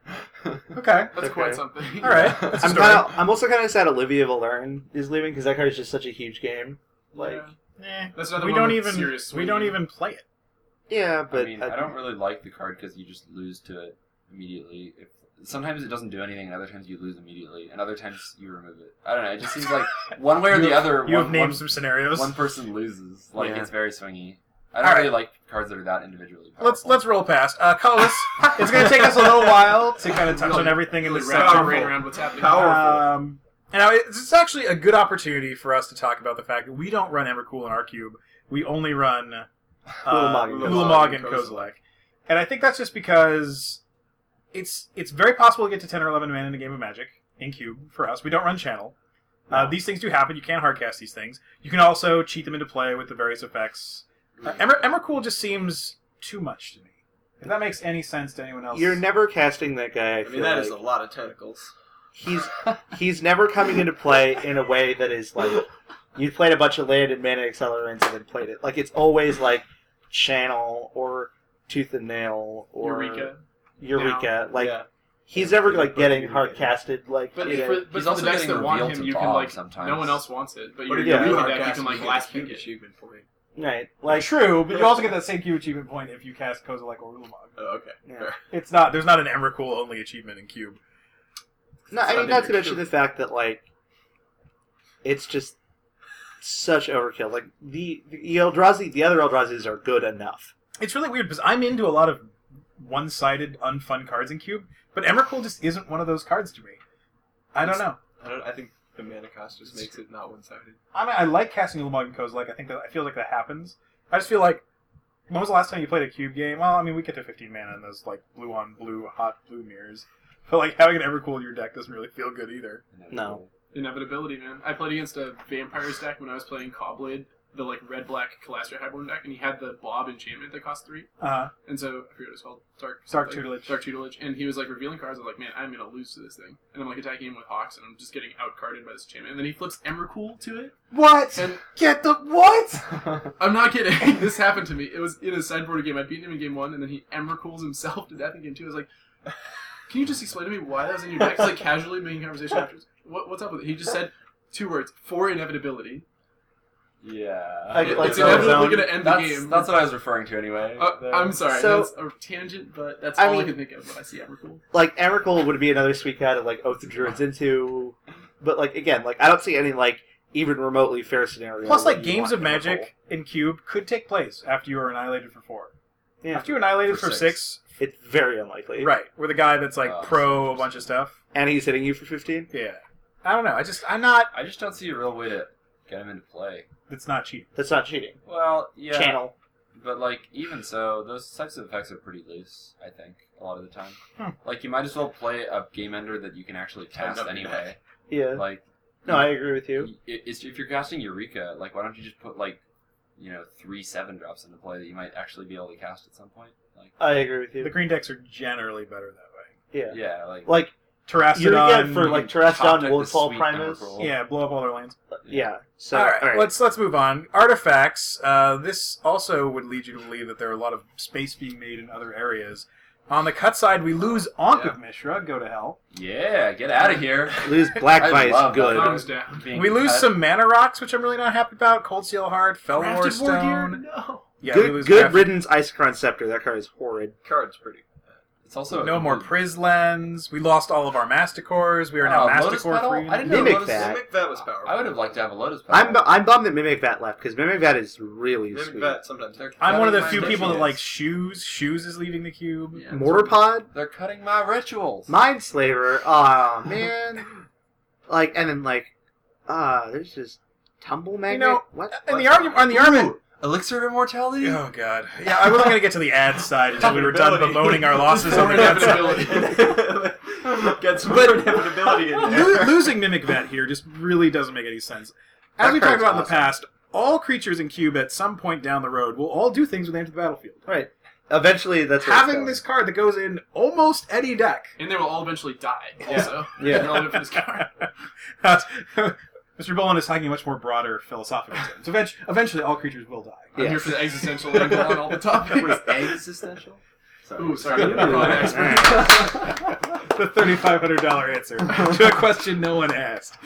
Okay. That's Okay. quite something. All right. That's a story. I'm also kind of sad Olivia Valerne is leaving because that card is just such a huge game. Like, That's another we one don't with even serious we don't swing. even play it. yeah, but I mean, I don't really like the card because you just lose to it immediately. Sometimes it doesn't do anything, and other times you lose immediately, and other times you remove it. I don't know. It just seems like one way or the other, You have one, named some scenarios. one person loses. Like Yeah. it's very swingy. I don't All really right. like cards that are that individually powerful. Let's roll past. Colorless. It's going to take us a little while to kind of touch on everything in Really this wrap section. our brain around what's happening. And now it's actually a good opportunity for us to talk about the fact that we don't run Emrakul in our cube. We only run Ulamog and Kozilek. And I think that's just because it's very possible to get to 10 or 11 mana in a game of Magic in cube for us. We don't run Channel. These things do happen. You can hardcast these things. You can also cheat them into play with the various effects. Emrakul just seems too much to me. If that makes any sense to anyone else. you're never casting that guy. I mean, that is a lot of tentacles. He's never coming into play in a way that is like you played a bunch of land and mana accelerants and then played it. Like it's always like Channel or Tooth and Nail or Eureka. Like Yeah. he's never like getting Eureka. hard casted. Like But, you know, for, but He's for also the decks getting that want revealed him, to you can Bob like sometimes. no one else wants it, but But you're if yeah. you Eureka hard deck, you cast, can you like get last a huge pick it. achievement point. right? Like True, but you also get that same cube achievement point if you cast Kozilek or Ulamog. Oh, okay. Yeah. Fair. It's not. There's not an Emrakul only achievement in cube. no, I mean not to mention the fact that like it's just such overkill. Like the Eldrazi, the other Eldrazi's are good enough. It's really weird because I'm into a lot of one-sided, unfun cards in cube, but Emrakul just isn't one of those cards to me. I don't know. I think the mana cost just makes it not one-sided. I mean, I like casting Ulamog and Kozilek. I feel like that happens. I just feel like when was the last time you played a cube game? Well, I mean, we get to 15 mana in those like blue on blue, hot blue mirrors. But like having an Emrakul in your deck doesn't really feel good either. No. Inevitability, man. I played against a Vampires deck when I was playing Cobblade, the like red-black Calastra Highborn deck, and he had the Blob enchantment that cost 3. And so, I forget what it's called. Dark Tutelage. Dark Tutelage. And he was like revealing cards. I'm like, man, I'm going to lose to this thing. And I'm like attacking him with Hawks, and I'm just getting out-carded by this enchantment. And then he flips Emrakul to it. What? And Get the what? I'm not kidding. This happened to me. It was in a sideboard game. I beat him in game 1, and then he Emrakuls himself to death in game 2. I was like, can you just explain to me why that was in your deck? It's like casually making conversation afterwards. What's up with it? He just said 2 words, for inevitability. Yeah. It's inevitably going to end the game. That's what I was referring to anyway. I'm sorry, So- that's a tangent, but that's I all I mean- can think of when I see Emrakul. Like Emrakul would be another sweet card to like Oath of Druids into, but like again, like I don't see any like even remotely fair scenario. Plus, where like you games want of Magic in cube could take place after you are annihilated for 4. Emrakul. Yeah, After you're annihilated For for 6. 6, it's very unlikely. right? With a guy that's like Oh, pro a so bunch of stuff. And he's hitting you for 15. Yeah. I don't know. I'm not. I just don't see a real way to get him into play. It's not cheating. That's not cheating. Well, yeah. Channel. But, like, even so, those types of effects are pretty loose, I think, a lot of the time. Hmm. Like, you might as well play a game ender that you can actually cast up your anyway. Yeah. Like, No, I agree with you. if you're casting Eureka, like, why don't you just put, like, 3 7-drops into play that you might actually be able to cast at some point? Like, I agree with The you. green decks are generally better that way. Yeah. yeah, like, Like Terrastodon. Eureka for like top Terrastodon, deck Woodfall the sweet Primus. Emrakul. Yeah, blow up all their lanes. Yeah. So all right, let's move on. Artifacts. This also would lead you to believe that there are a lot of space being made in other areas. On the cut side, we lose Ankh of Mishra. Go to hell. Yeah, get out of here. Lose Black I Vice. love Good. that. Thumbs down. Being We lose cut. some mana rocks, which I'm really not happy about. Cold Steel Heart, Felwar Crafted War Gear? Stone. No. Yeah, we Good, lose good Crafted- riddance, Icecrown Scepter. That card is horrid. Card's pretty. It's also No more Prizlens. We lost all of our Masticores. We are now Lotus Masticore Petal? free. I didn't know Mimic Lotus. Vat. Mimic Vat was powerful. I would have liked to have a Lotus Petal. I'm bummed that Mimic Vat left because Mimic Vat is really Mimic sweet. Vat sometimes. I'm one of the Cutting few my people that rituals. like shoes. Shoes is leaving the cube. Yeah. Mortar Pod, They're cutting my rituals. Mind Slaver. Oh man. Like and then like, there's just Tumble Magnet. know, what? And the argument on the argument. Elixir of Immortality? Oh god. Yeah, I wasn't gonna get to the ad side until we were done bemoaning our losses on the ad side. Get some But- inevitability in there. Losing Mimic Vet here just really doesn't make any sense. As That we talked card's about in the awesome. past, all creatures in cube at some point down the road will all do things when they enter the battlefield. Right. Eventually, that's where it's Having going. this card that goes in almost any deck. And they will all eventually die, also. Yeah. Relevant for this card. Mr. Boland is talking much more broader philosophical terms. Eventually, all creatures will die. I'm Yes. here for the existential angle on all the topics. What is existential? Ooh, sorry. Ooh. I'm not an expert. the $3,500 answer to a question no one asked.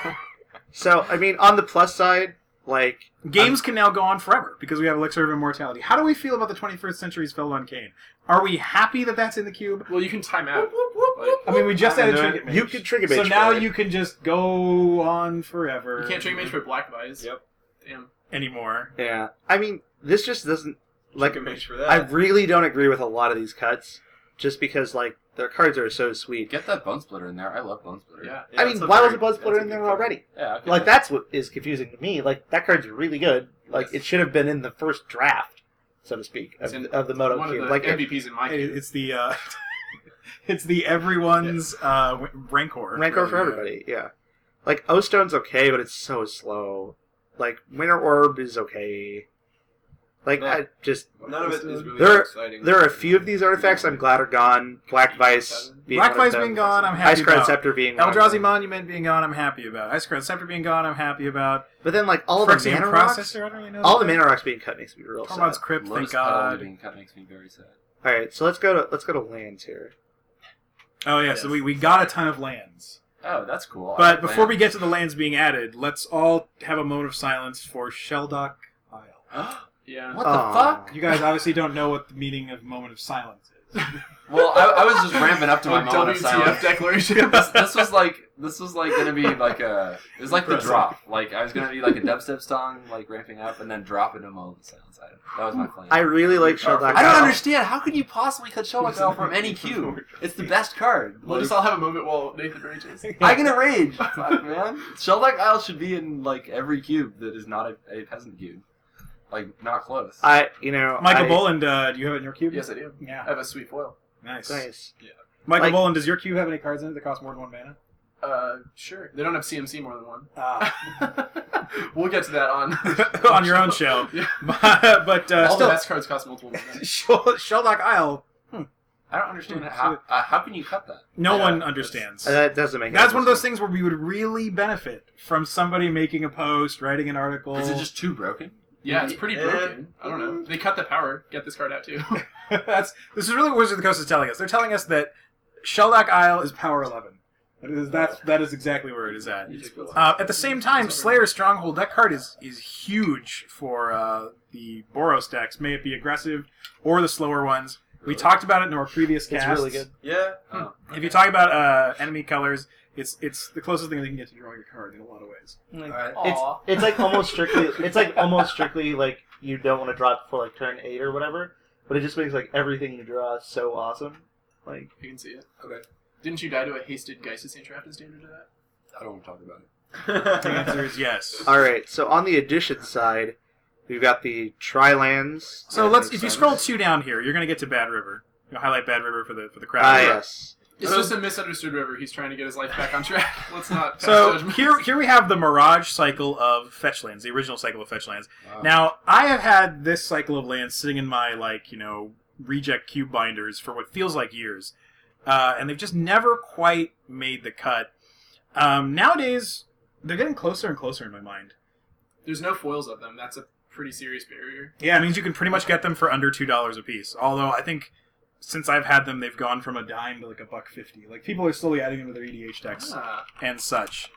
So, I mean, on the plus side, like... Games can now go on forever because we have Elixir of Immortality. How do we feel about the 21st Century's Feldon Kane? Are we happy that that's in the cube? Well, you can time out. I mean, we just added Trinket Mage. You can Trinket Mage. So now you can just go on forever. You can't Trinket Mage for Black Vise. Yep. Damn. Anymore. Yeah. I mean, this just doesn't... Like, Trinket Mage for that. I really don't agree with a lot of these cuts, just because, like, their cards are so sweet. Get that Bone Splitter in there. I love Bone Splitter. Yeah. I mean, why was a Buzz Splitter in there already? Yeah. Okay. Like, that's what is confusing to me. Like, that card's really good. Like, Yes. it should have been in the first draft, so to speak, It's in of the Moto One Cube. of the Like, MVPs in my cube. It's the it's the everyone's Rancor. Rancor for everybody, yeah. Like, O-Stone's okay, but it's so slow. Like, Winter Orb is okay. Like, Yeah. I just... None of it is really There- exciting. There are a few of these artifacts I'm glad are gone. Black Vice being Black one of Vice them. being gone, I'm happy Ice Crown about. Scepter being one of Eldrazi them. Monument being gone, I'm happy about. Ice Crown Scepter being gone, I'm happy about. But then, like, all the Phyrexian mana rocks... Processor, I don't really know. All the mana rocks being cut makes me real sad. Tormod's Crypt, thank Lotus Petal God. being cut makes me very sad. Alright, so let's go to lands here. Oh yeah, so we got a ton of lands. Oh, that's cool. But I before we get to the lands being added, let's all have a moment of silence for Sheldock Isle. Yeah. What the Aw. fuck? You guys obviously don't know what the meaning of moment of silence is. Well, I was just ramping up to my Like moment of WTF silence. declaration. This was like gonna be like a it was like the drop. Like I was gonna be like a dubstep song, like ramping up and then drop into a moment of silence. That was my plan. I really like Sheldock I don't Isle. understand. How could you possibly cut Sheldock Isle from any cube? It's the best card. We'll just all have a moment while Nathan rages. I'm gonna rage, fuck, man. Sheldock Isle should be in like every cube that is not a peasant cube. Like not close. Michael Boland, do you have it in your cube? Yes, I do. Yeah. I have a sweet foil. Nice. Nice. Michael Like- Boland, does your cube have any cards in it that cost more than 1 mana? Sure. They don't have CMC more than one. Ah. We'll get to that on On your own show. Yeah. But All the still, best cards cost multiple mana. Sheldock Isle, I don't understand how can you cut that? no Yeah, one that's- understands. That doesn't make That's any one of those sense. things where we would really benefit from somebody making a post, writing an article. Is it just too broken? Yeah, it's pretty broken. I don't know. They cut the power. Get this card out too. This is really what Wizards of the Coast is telling us. They're telling us that Sheldock Isle is power 11. That is exactly where it is at. At the same time, Slayer's Stronghold, that card is huge for the Boros decks. May it be aggressive or the slower ones. We talked about it in our previous It's casts. really good. Yeah. Oh. If you talk about enemy colors, it's the closest thing they can get to drawing your card in a lot of ways. Like, Aw. it's like almost strictly like you don't want to draw it before like turn 8 or whatever, but it just makes like everything you draw so awesome. Like You can see it. Okay. Didn't you die to a hasted Geist Saint Draft as standard to that? I don't want to talk about it. The answer is yes. all right, so on the addition side, we've got the Tri-Lands. So That let's. makes If you sense. scroll 2 down here, you're going to get to Bad River. You'll highlight Bad River for the crowd. Ah, yes. It's just a misunderstood river. He's trying to get his life back on track. Let's not pass So judgment. here we have the Mirage cycle of fetch lands, the original cycle of fetch lands. Wow. Now I have had this cycle of lands sitting in my reject cube binders for what feels like years, and they've just never quite made the cut. Nowadays they're getting closer and closer in my mind. There's no foils of them. That's a pretty serious barrier. Yeah, it means you can pretty much get them for under $2 a piece. Although I think since I've had them, they've gone from a dime to like $1.50. Like people are slowly adding them to their EDH decks and such.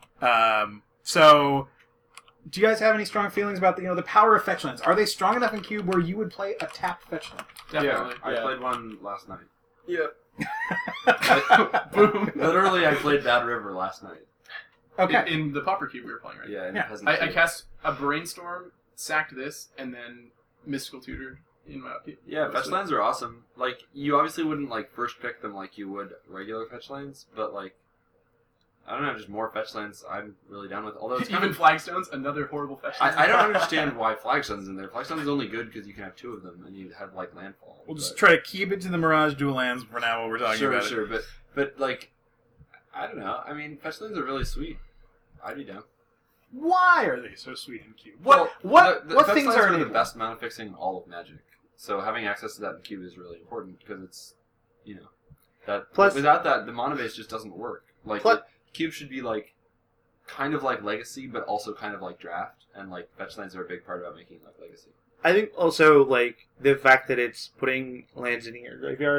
So, do you guys have any strong feelings about the power of fetch lands? Are they strong enough in Cube where you would play a tapped fetch land? Definitely. I played one last night. Yeah. Boom. Literally, I played Bad River last night. Okay. In the Pauper Cube we were playing, right? Yeah, Yeah. Peasant I Cube. cast a Brainstorm, sacked this, and then Mystical Tutor in my upkeep. Yeah, fetch lands are awesome. Like, you obviously wouldn't, first pick them like you would regular fetch lands, but, I don't know, just more fetch lands I'm really down with. Although it's kind Even of... Flagstones, another horrible fetch land. I don't understand why Flagstone's in there. Flagstone's only good because you can have 2 of them, and you have, landfall. We'll just but- try to keep it to the Mirage dual lands for now while we're talking Sure, about sure, it. but, I don't know. I mean, fetch lands are really sweet. I'd be down. Why are they so sweet in Cube? Well, What the what fetch things lands are the enabled? best amount of fixing all of Magic? So having access to that in Cube is really important because it's, that. Plus- without that, the mana base just doesn't work. Plus- Cube should be kind of like Legacy, but also kind of like Draft, and fetch lands are a big part about making Legacy. I think also the fact that it's putting lands in your graveyard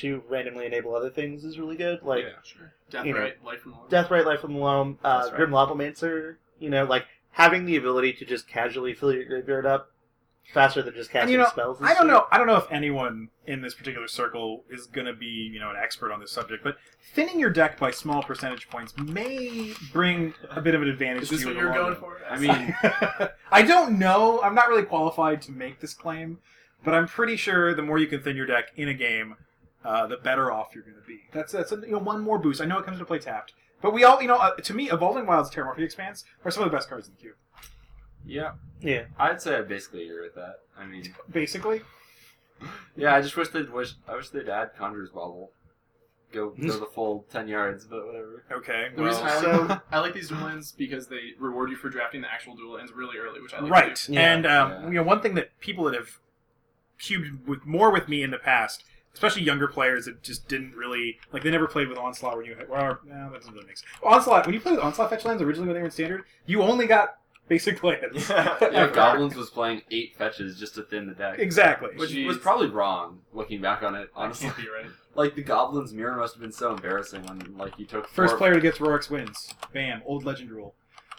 to randomly enable other things is really good. Like Yeah. Sure. Death You know, Right, Life from the Loam. Deathrite, Life from the Loam, That's right. Grim Lavamancer. Like having the ability to just casually fill your graveyard up faster than just casting And spells. And I don't shit. know. I don't know if anyone in this particular circle is going to be, an expert on this subject. But thinning your deck by small percentage points may bring a bit of an advantage Is to this you. what in you're the long going run. for? I mean, I don't know. I'm not really qualified to make this claim, but I'm pretty sure the more you can thin your deck in a game, the better off you're going to be. That's one more boost. I know it comes into play tapped, but we all to me, Evolving Wilds Terramorphic Expanse are some of the best cards in the queue. yeah, Yeah. I'd say I basically agree with that. I mean, Basically, yeah, I just wish I wish they'd add Conjurer's Bauble. Go the full 10 yards, but whatever. okay. The reason Well, so- I like these dual lands because they reward you for drafting the actual dual lands really early, which I like. right, To do. Yeah. and Yeah. one thing that people that have cubed with me in the past, especially younger players that just didn't really they never played with Onslaught when you no, that doesn't really make sense. Onslaught, when you played with Onslaught fetch lands originally when they were in Standard, you only got basic lands. Yeah, Goblins was playing 8 fetches just to thin the deck. Exactly. Which Jeez. was probably wrong, looking back on it, That honestly. can't be right. Like, the Goblins mirror must have been so embarrassing when, you took First 4... player to get Rorix wins. Bam. Old legend rule.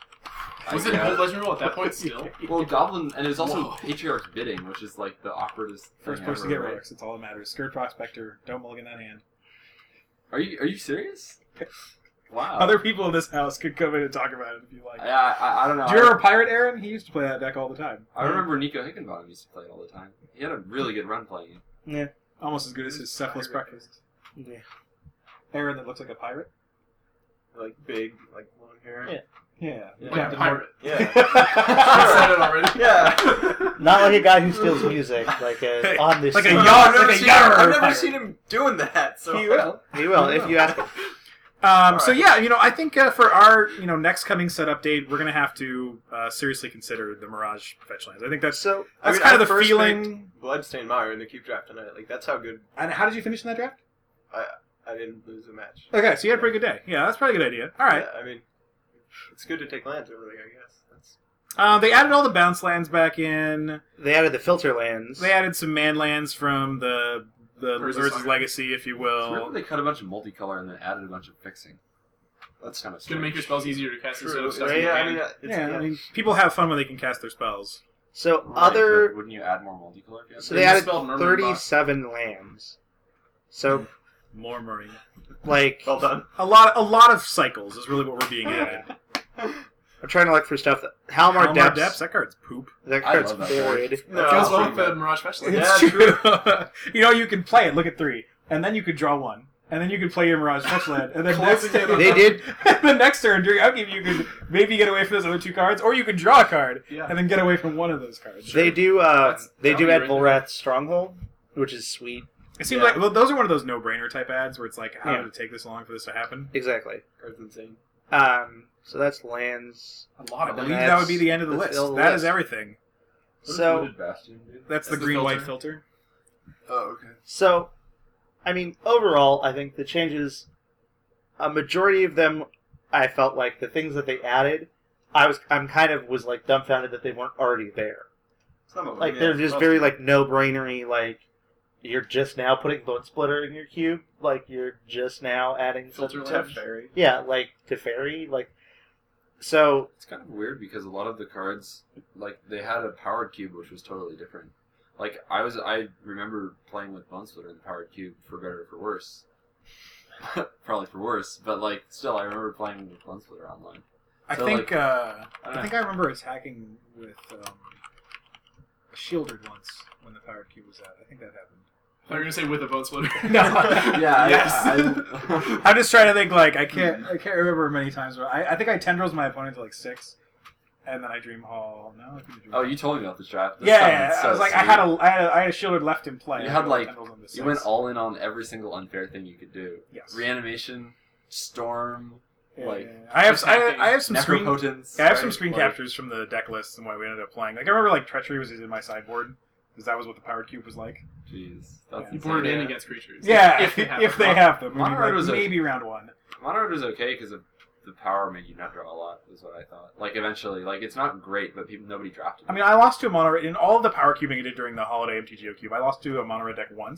Was it Old Legend Rule at that point still? Well, Goblin, and it was also Whoa. Patriarch's Bidding, which is, the awkwardest First thing person to ever, get right? Rorix. That's all that matters. Scared Prospector. Don't mulligan that hand. Are you serious? Wow. Other people in this house could come in and talk about it if you like. I don't know. Do you remember Pirate Aaron? He used to play that deck all the time. I remember Nico Higginbottom used to play it all the time. He had a really good run playing it. Yeah. Almost as good as his Cephalus Breakfast. Yeah. Aaron that looks like a pirate? Like big, like long hair. Yeah. Yeah. Yeah. Like Captain a pirate. Yeah. I said it already. Yeah. Not like a guy who steals music, on this. Like a scene. yacht. I've never, like a seen, yarn I've never pirate. seen him doing that. So He will. He will if you ask him. So yeah, I think for our next coming set update, we're gonna have to seriously consider the Mirage fetch lands. I think that's So that's I kind of the first feeling. picked Bloodstained Mire in the cube draft tonight. Like that's how good. And how did you finish in that draft? I didn't lose a match. Okay, so you had a pretty good day. Yeah, that's probably a good idea. All right. Yeah, I mean, it's good to take lands early, I guess. That's They added all the bounce lands back in. they added the filter lands. They added some man lands from the Urza's Urza's Legacy, if you It's weird will. that they cut a bunch of multicolor and then added a bunch of fixing. That's kind of It's gonna make your spells easier to cast instead of stuff right? in your Yeah, I hand. mean, it's, Yeah, I mean, people have fun when they can cast their spells. So Right, other. but wouldn't you add more multicolor if you had So They they added misspelled Mermaid 37 lands. So More Marine. like well done. A lot of cycles is really what we're being added. I'm trying to look for stuff that Halmar Halmar Depths. That card's poop. That I card's love that card. void. No, It goes well I'll with the Mirage Fetch land. Yeah, It's true. You can play it. Look at 3, and then you could draw 1, and then you could play your Mirage Fetch land, and then Close next, together. They did. the next turn during upkeep you could maybe get away from those other 2 cards, or you could draw a card Yeah. and then get away from one of those cards. They do. They that'll do be add right Volrath Stronghold, which is sweet. It seems Yeah. like those are one of those no-brainer type ads where it's like, how Yeah. did it take this long for this to happen? Exactly. Card's insane. So that's lands. A lot I of believe lands. that would be the end of the that's list. the That list. is everything. So Bastion do? That's the That's the green-white filter. Oh, okay. So, I mean, overall, I think the changes, a majority of them, I felt like the things that they added, I'm kind of was like dumbfounded that they weren't already there. Some of them, Like yeah. they're just very like no-brainery. Like you're just now putting Bone Splitter in your cube. Like you're just now adding Filter some- land. Teferi. Yeah, like Teferi. Like so. It's kind of weird because a lot of the cards, they had a powered cube, which was totally different. I remember playing with Bone Splitter in the powered cube for better or for worse. Probably for worse, but still, I remember playing with Bone Splitter online. I So, think I I remember attacking with a Shieldred once when the Powered Cube was out. I think that happened. I thought you were gonna say with a bone splitter. No. Yeah, Yes. I'm just trying to think. I can't remember many times. But I think I tendrils my opponent to 6, and then I Dream Hall. No, I think Oh, you told me about this draft. This Yeah, sounds so I was like, sweet. I had a Shieldred left in play. You I had, tendrils him to You went 6. all in on every single unfair thing you could do. Yes. Reanimation, Storm, Yeah. I have some screen. Necropotence. Yeah, I have some right? screen captures from the deck lists and what we ended up playing. I remember Treachery was in my sideboard because that was what the Powered Cube was like. Jeez, Yeah. that's You insane. board it in Yeah. against creatures. Yeah, if they have have them. Mono Red was Maybe round 1. Mono Red was okay because of the power made you not draw a lot. Was what I thought. Eventually, it's not great, but nobody drafted. I mean, I lost to a mono red in all of the power cubing I did during the holiday MTGO cube. I lost to a mono red deck once,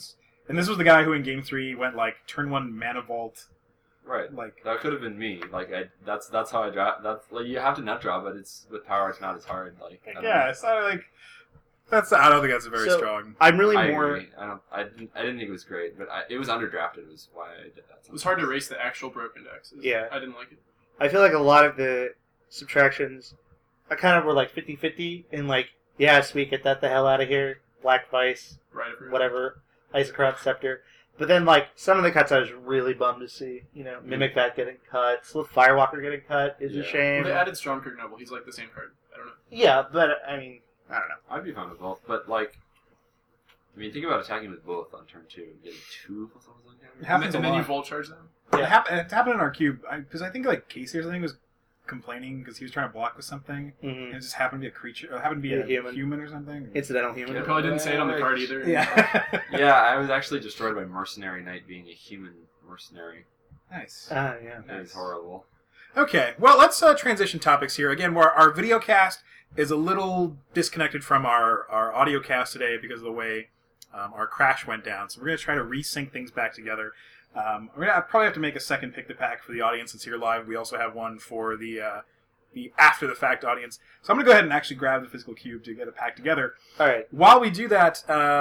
And this was the guy who in Game 3 went like turn 1 Mana Vault. Right. Like That could have been me. Like that's how I draw. That's like you have to nut draw, but it's with power. It's not as hard. Like I don't know. yeah, it's not like I don't think that's very So- strong. I'm really I more. agree. I didn't think it was great, but it was underdrafted. Was why I did that. It was hard to erase the actual broken decks. Yeah. I didn't like it. I feel like a lot of the subtractions, I kind of were like 50-50 in like, yeah, sweet, get that the hell out of here. Black Vice, Right. I forgot. whatever, Isocrat Scepter. But then like some of the cuts I was really bummed to see. You know, Mimic Vat getting cut, Slip Firewalker getting cut is a Yeah. shame. Well, they added Stormkirk Noble. He's like the same card. I don't know. Yeah, but I mean, I don't know. I'd be fine with both, but like, I mean, think about attacking with both on turn 2 and getting 2 plus on It damage. happens and a then you lot. Volt Charge them. Yeah. It happened in our cube because I think like Casey or something was complaining because he was trying to block with something. And Mm-hmm. it just happened to be a creature. It happened to be A a human. human or something. Incidental human. They probably didn't say it on the card either. yeah. Yeah, I was actually destroyed by Mercenary Knight being a human mercenary. Nice. Ah, yeah. That is horrible. Okay, well, let's transition topics here. Again, our video cast is a little disconnected from our audio cast today because of the way our crash went down. So we're going to try to resync things back together. We're going to probably have to make a second pick the pack for the audience since here live. We also have one for the after the fact audience. So I'm going to go ahead and actually grab the physical cube to get a pack together. All right. While we do that,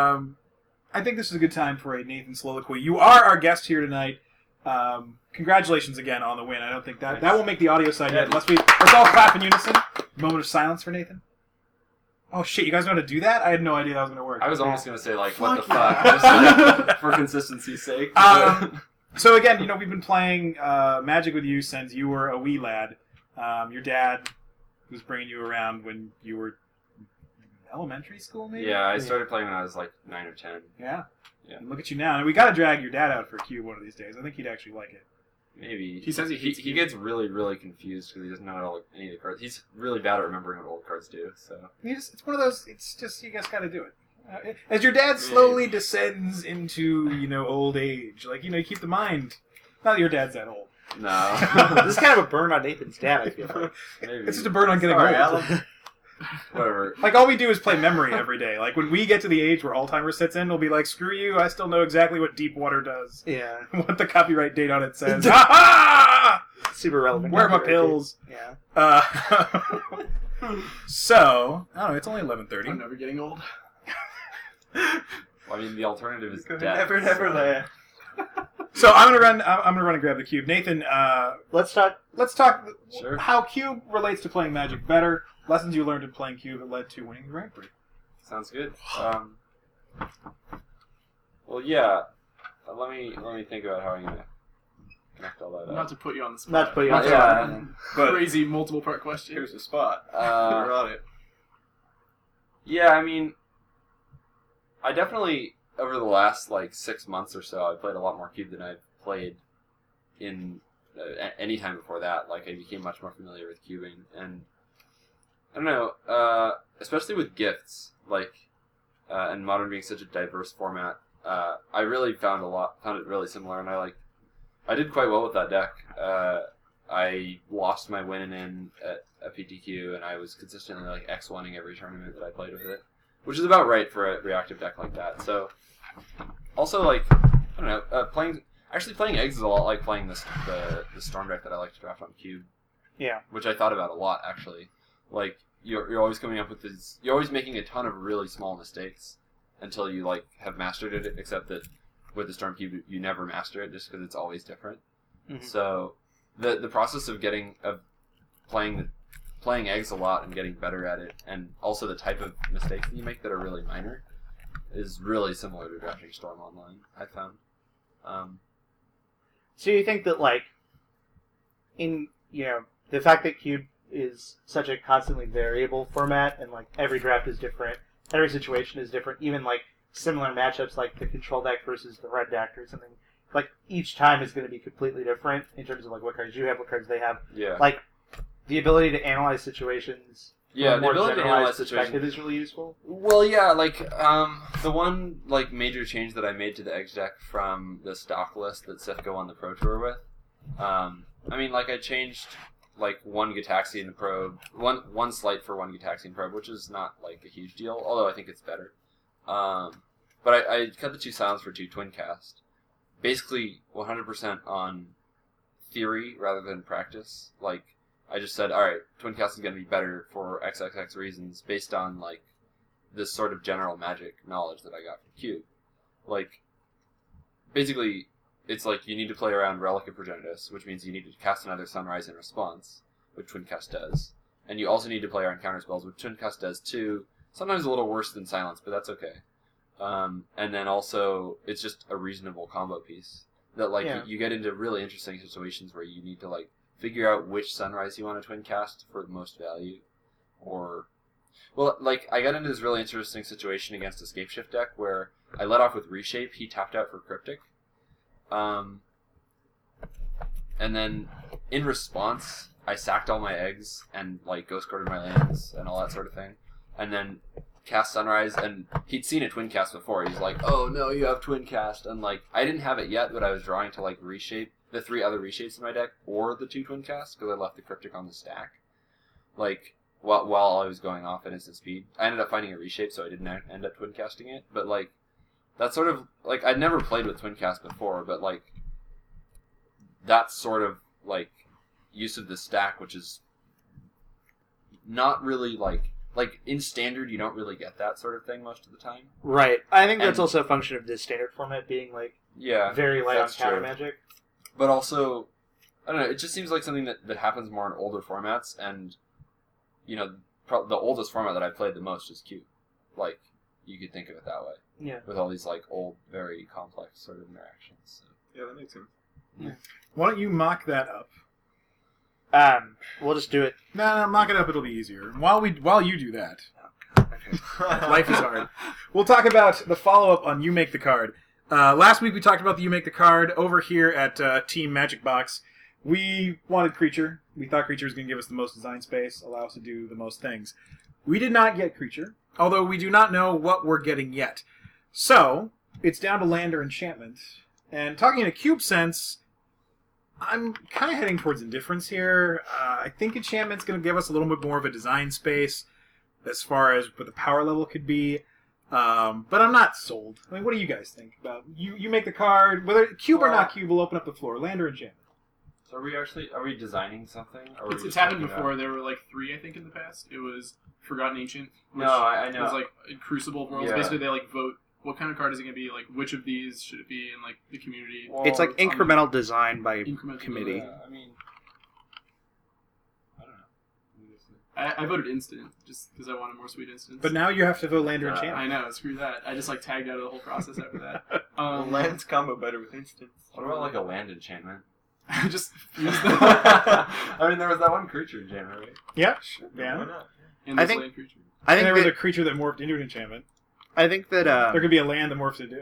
I think this is a good time for a Nathan soliloquy. You are our guest here tonight. Congratulations again on the win. I don't think that won't make the audio side yet. Let's all clap in unison. Moment of silence for Nathan. Oh shit! You guys know how to do that? I had no idea that was going to work. I was almost going to say, like, what the Fuck fuck? Just like, for consistency's sake. So again, we've been playing Magic with you since you were a wee lad. Your dad was bringing you around when you were elementary school, maybe. Yeah, I started playing when I was like 9 or 10. Yeah. Yeah. And look at you now. And we got to drag your dad out for a cube one of these days. I think he'd actually like it. Maybe. He says he hates he you. gets really, really confused because he doesn't know any of the cards. He's really bad at remembering what old cards do, so... It's one of those. It's just you guys got to do it. As your dad slowly descends into old age, you keep the mind. Not that your dad's that old. No. This is kind of a burn on Nathan's dad, I feel like. Maybe. It's just a burn on getting Sorry, old. Alan. Whatever. Like all we do is play memory every day. Like when we get to the age where Alzheimer's sets in, we'll be like, "Screw you! I still know exactly what Deepwater does, Yeah. what the copyright date on it says." Ha Super relevant. Where are my pills? Yeah. So I don't know. It's only I'm 11:30. never getting old. Well, I mean, the alternative is death. Never, never so- land. So I'm gonna run. I'm gonna run and grab the cube. Nathan, Let's talk. let's talk Sure. how cube relates to playing Magic better. Lessons you learned in playing cube that led to winning the Grand Prix. Sounds good. Well, yeah. Let me think about how I'm gonna connect all that Not up. to put you on the spot. Not to put you on the Yeah. spot. But Crazy multiple part question. here's the spot. You're Uh, on it. yeah, I mean, I definitely over the last like 6 months or so, I played a lot more cube than I've played in any time before that. Like, I became much more familiar with cubing, and I don't know, especially with gifts, like, and Modern being such a diverse format, I really found it really similar, and I did quite well with that deck. I lost my win-in at a PTQ, and I was consistently like X1ing every tournament that I played with it, which is about right for a reactive deck like that. So, also like, I don't know, playing eggs is a lot like playing the Storm deck that I like to draft on cube. Yeah. Which I thought about a lot actually. Like you're always coming up with these. You're always making a ton of really small mistakes until you like have mastered it. Except that with the Storm cube, you never master it just because it's always different. Mhm. So the process of playing eggs a lot and getting better at it, and also the type of mistakes that you make that are really minor, is really similar to drafting Storm online. I found. So you think that, like, the fact that cube is such a constantly variable format, and like every draft is different, every situation is different, even like similar matchups like the control deck versus the red deck or something, like each time is going to be completely different in terms of like what cards you have, what cards they have. Yeah. Like the ability to analyze situations. Yeah, from a the more ability to generalized analyze perspective situations. is really useful. Well, yeah, like the one like major change that I made to the Eggs deck from the stock list that Seth go on the Pro Tour with. I mean, like I changed like one Gitaxian probe, one slight for one Gitaxian probe, which is not like a huge deal, although I think it's better. But I cut the 2 silence for 2 twin cast. Basically 100% on theory rather than practice. Like, I just said, alright, twin cast is going to be better for XXX reasons based on, like, this sort of general magic knowledge that I got from Cube. Like, basically, it's like you need to play around Relic of Progenitus, which means you need to cast another Sunrise in response, which twin cast does. And you also need to play around counter spells, which twin cast does too. Sometimes a little worse than silence, but that's okay. And then also, it's just a reasonable combo piece. That, like, you get into really interesting situations where you need to, like, figure out which Sunrise you want to twin cast for the most value. Or, well, like, I got into this really interesting situation against a Scape Shift deck where I let off with Reshape, he tapped out for Cryptic. And then, in response, I sacked all my eggs and, like, ghost corded my lands and all that sort of thing. And then cast Sunrise, and he'd seen a twin cast before. He's like, oh no, you have twin cast. And, like, I didn't have it yet, but I was drawing to, like, reshape the 3 other reshapes in my deck, or the 2 twin casts, because I left the Cryptic on the stack. Like, while I was going off at instant speed. I ended up finding a reshape, so I didn't end up twin casting it. But, like, that's sort of, like, I'd never played with twin cast before, but, like, that sort of, like, use of the stack, which is not really, like, in Standard, you don't really get that sort of thing most of the time. Right. I think that's also a function of the Standard format being, like, very light on counter magic. But also, I don't know, it just seems like something that happens more in older formats, and, you know, the oldest format that I played the most is Cube. Like, you could think of it that way. Yeah. With all these, like, old, very complex sort of interactions. So. Yeah, that makes sense. Yeah. Why don't you mock that up? We'll just do it. No, mock it up. It'll be easier. While you do that, life is hard. We'll talk about the follow-up on You Make the Card. Last week we talked about the You Make the Card over here at Team Magic Box. We wanted Creature. We thought Creature was going to give us the most design space, allow us to do the most things. We did not get Creature, although we do not know what we're getting yet. So, it's down to land or enchantment. And talking in a cube sense, I'm kind of heading towards indifference here. I think enchantment's going to give us a little bit more of a design space as far as what the power level could be. But I'm not sold. I mean, what do you guys think about you make the card, whether cube or not cube, we'll open up the floor. Land or enchantment. So are we designing something? Or It's happened before. There were like 3, I think, in the past. It was Forgotten Ancient. No, I know. It was like Crucible Worlds. Yeah. Basically, they like vote what kind of card is it going to be, like which of these should it be in like the community. Well, It's like incremental design by Incremental committee. Yeah, I mean, I don't know. I voted instant just because I wanted more sweet instants. But now you have to vote land or I enchantment. I know, screw that. I just like tagged out of the whole process after that. Lands combo better with instants. What about like a land enchantment? just fuse them. I mean, there was that one creature enchantment, right? Yeah. Why Yeah. not? And I this think- land creature. I And think there was that, a creature that morphed into an enchantment. I think that There could be a land that morphs into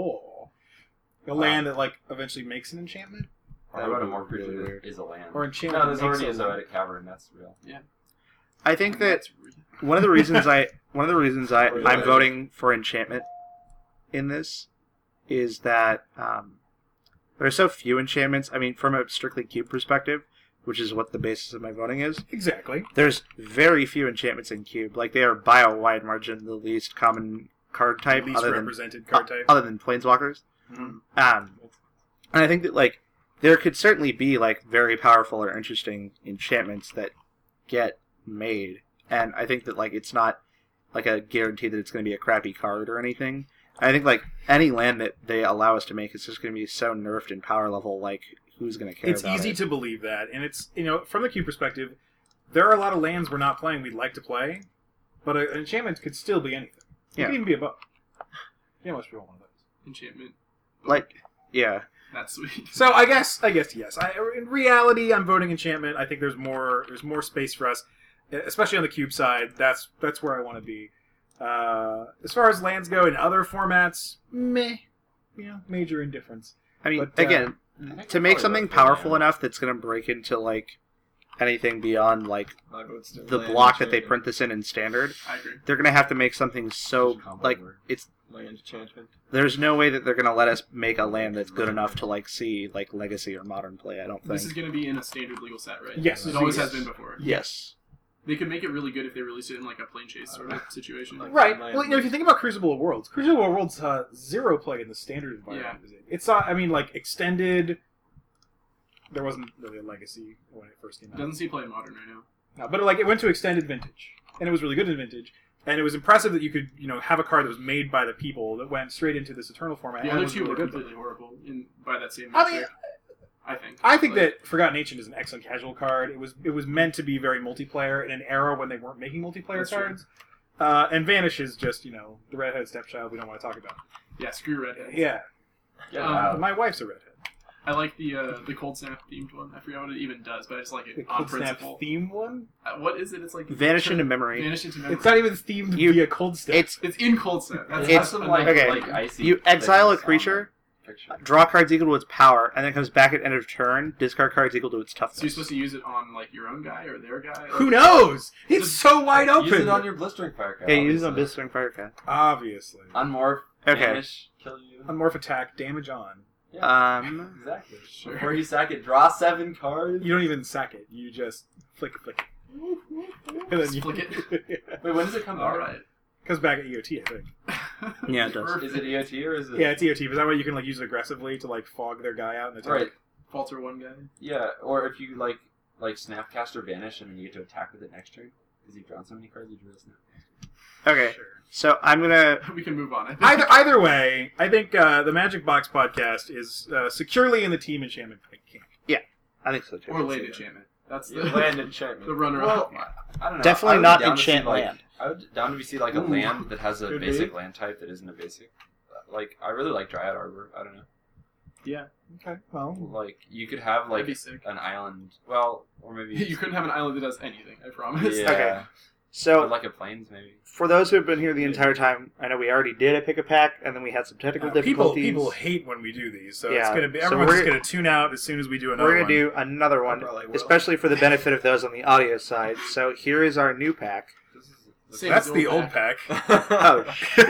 a land that like eventually makes an enchantment Or That how about a would more be really creature weird. that is a land? or enchantment. No, there's that makes already a a land. Zoetic Cavern. That's real. I think that That's real. one of the reasons I'm Really? voting for enchantment in this is that there are so few enchantments. I mean, from a strictly cube perspective, which is what the basis of my voting is, Exactly. there's very few enchantments in cube. Like, they are by a wide margin the least common card type, Least other represented card type. other than planeswalkers. Mhm. And I think that, like, there could certainly be, like, very powerful or interesting enchantments that get made. And I think that, like, it's not, like, a guarantee that it's going to be a crappy card or anything. I think, like, any land that they allow us to make is just going to be so nerfed in power level, like, who's going to care It's about easy it? to believe that, and it's, you know, from the cube perspective, there are a lot of lands we're not playing we'd like to play, but an enchantment could still be anything. It Yeah. could even be a bow. You must roll one of those. Enchantment. Like, yeah. That's sweet. So I guess yes. In reality, I'm voting enchantment. I think there's more space for us, especially on the cube side. That's where I want to be. As far as lands go in other formats, meh. You know, major indifference. I mean, But, again, think to we're make probably something both voting powerful yeah. enough that's going to break into, like, anything beyond, like, My vote's still the land block that they enchantment. print this in Standard, I agree. they're going to have to make something so, Just combo like, word. it's Land enchantment. there's no way that they're going to let us make a land that's good enough to, like, see, like, Legacy or Modern play, I don't think. This is going to be in a standard legal set, right? Yes, It always yes. has been before. Yes. They could make it really good if they released it in like a plane chase sort of situation. Right. Well, if you think about Crucible Worlds, Crucible Worlds 0 play in the standard environment. Yeah. It's like extended. There wasn't really a legacy when it first came out. Doesn't see play in modern right now. No, but it went to extended vintage, and it was really good in vintage, and it was impressive that you could have a card that was made by the people that went straight into this Eternal format. The other two were completely horrible by that same metric. I think that Forgotten Ancient is an excellent casual card. It was meant to be very multiplayer in an era when they weren't making multiplayer cards. And Vanish is just the redhead stepchild we don't want to talk about. Yeah, screw redhead. Yeah. My wife's a redhead. I like the Cold Snap themed one. I forgot what it even does, but I just like it the on Cold principle. Snap themed one? What is it? It's like Vanish into Memory. Vanish into Memory. It's not even themed via Cold Snap. It's in Cold Snap. It's some like icy. You exile a creature, draw cards equal to its power, and then it comes back at end of turn. Discard cards equal to its toughness. So you're supposed to use it on like your own guy or their guy? Who knows? It's so wide open. Use it on your Blistering Fire card. Yeah, use it on Blistering Fire card. Obviously. Unmorph. Okay. Vanish. Kill you. Unmorph attack. Damage on. Yeah, exactly. Sure. Before you sack it, draw 7 cards. You don't even sack it. You just flick it. And then you flick it. Wait, when does it come back? All right. Comes back at EOT, I think. Yeah, it does. Is it EOT or is it? Yeah, it's EOT, but that way you can use it aggressively to fog their guy out and attack. Right. Falter one guy. Yeah, or if you like Snapcaster or Vanish and then you get to attack with it next turn because you've drawn so many cards, you draw Snapcaster. Okay. Sure. So I'm gonna. We can move on. I think. Either way, I think the Magic Box podcast is securely in the Team Enchantment camp. Yeah, I think so too. Or Land Enchantment. That's the Land Enchantment. the runner-up. Well, I don't know. Definitely not enchant land. I would down to see like a land that has a Could basic be. land type that isn't a basic. Like I really like Dryad Arbor. I don't know. Yeah. Okay. Well, Like you could have That'd like be sick. an island. Well, or maybe You couldn't have an island that does anything. I promise. Yeah. Okay. So Or like a plains maybe. for those who have been here the entire time, I know we already did a pick a pack, and then we had some technical difficulties. people hate when we do these, so it's Yeah. gonna be So everyone's we're- gonna tune out as soon as we do another We're one. gonna do another one, Probably will. especially for the benefit of those on the audio side. So here is our new pack. Same That's as the old pack. Oh shit!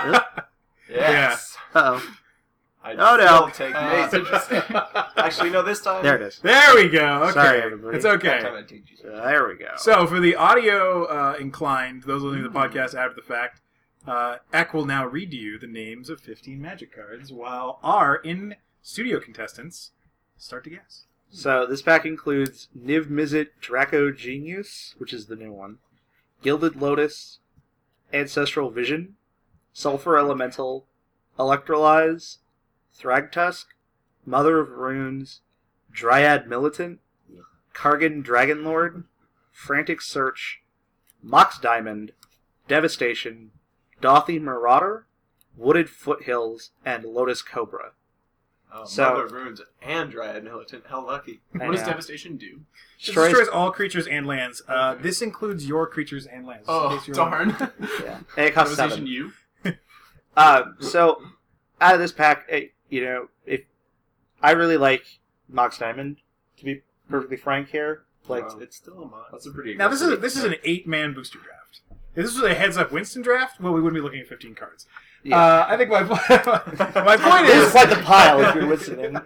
Yes. Oh, I Oh, no. still take It's Mace. interesting. Actually, no. This time. there it is. There we go. Okay, Sorry, everybody. it's That okay. time I take you. There we go. So for the audio inclined, those listening to the podcast after the fact, Eck will now read to you the names of 15 Magic cards, while our in-studio contestants start to guess. So this pack includes Niv Mizzet Draco Genius, which is the new one, Gilded Lotus, Ancestral Vision, Sulfur Elemental, Electrolyze, Thragtusk, Mother of Runes, Dryad Militant, Kargan Dragonlord, Frantic Search, Mox Diamond, Devastation, Dothy Marauder, Wooded Foothills, and Lotus Cobra. Oh, So- Mother of Runes and Dryad Militant. How lucky. What does Devastation do? Destroys all creatures and lands. This includes your creatures and lands. in Oh, case you're darn. Yeah. And it costs Devastation 7. you? So, out of this pack, if I really like Mox Diamond, to be perfectly frank here. Like, Wow. It's still a mod. That's a pretty. Now this is aggressive- an 8-man booster draft. If this was a heads-up Winston draft, well, we wouldn't be looking at 15 cards. yeah. I think my point This is is quite the pile if you're listening.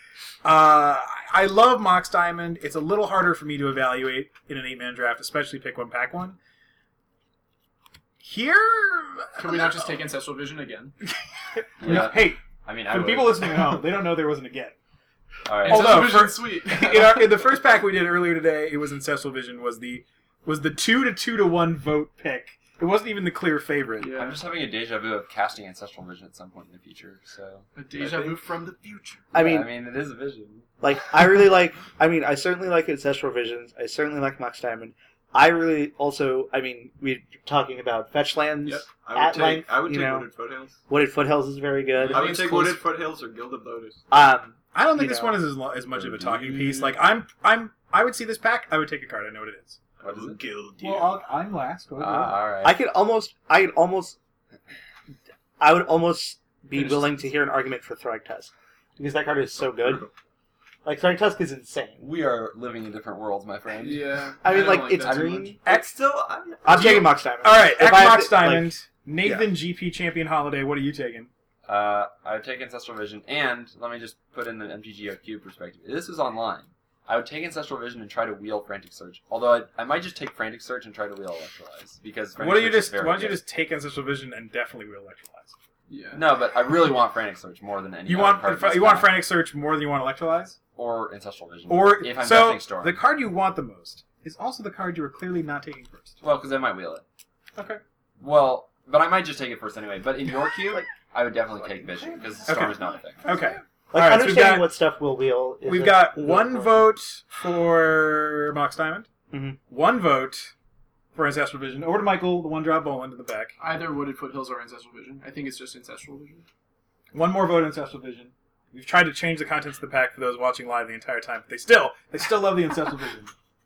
I love Mox Diamond. It's a little harder for me to evaluate in an 8-man draft, especially pick one, pack one. Here, Can we not just take Ancestral Vision again? Yeah. Hey, I mean, for I the would. people listening at home, they don't know there wasn't again. All right. Although, Ancestral Vision, for- sweet. in the first pack we did earlier today, it was Ancestral Vision was the 2-2-1 vote pick. It wasn't even the clear favorite. Yeah. I'm just having a deja vu of casting Ancestral Vision at some point in the future. So. A deja vu from the future. I Yeah, mean, it is a vision. like, I really like, I certainly like Ancestral Visions. I certainly like Mox Diamond. I really also, we're talking about fetch lands. Yep. I would length, take you know. Wooded Foothills. Wooded Foothills is very good. I would it's take close. Wooded Foothills or Gilded Lotus. I don't think You this know. one is as much of a talking piece. Like I would see this pack. I would take a card. I know what it is. What is it? Gild you. I'm last. All right. I would almost be willing to hear an argument for Thragtusk. Because that card is so good. Like, Thragtusk is insane. We are living in different worlds, my friend. Yeah. I mean, don't like, it's that too green. much. It's still. I'm taking Mox Diamond. All right, If I have Mox to, like, Diamond, Nathan GP Champion Holiday. What are you taking? I take Ancestral Vision, and let me just put in the MTGO Cube perspective. This is online. I would take Ancestral Vision and try to wheel Frantic Surge. Although I might just take Frantic Surge and try to wheel Electrolyze because Frantic Why don't Surge is you just take Ancestral Vision and definitely wheel Electrolyze? Yeah. No, but I really want Frantic Surge more than any. You other want card in this you want pack. Frantic Search more than you want Electrolyze? Or Ancestral Vision. Or if I'm so definitely Storm. the card you want the most is also the card you are clearly not taking first. Well, because I might wheel it. Okay. Well, but I might just take it first anyway. But in your queue, I would definitely take Vision because Storm Okay. is not a thing. Okay. Like, All right, so understanding what stuff will wheel. We've got one vote for Mox Diamond. Mhm. One vote for Ancestral Vision. Over to Michael, the one-drop Boland in the back. Either Wooded Foothills or Ancestral Vision. I think it's just Ancestral Vision. One more vote Ancestral Vision. We've tried to change the contents of the pack for those watching live the entire time. But they still love the Ancestral Vision.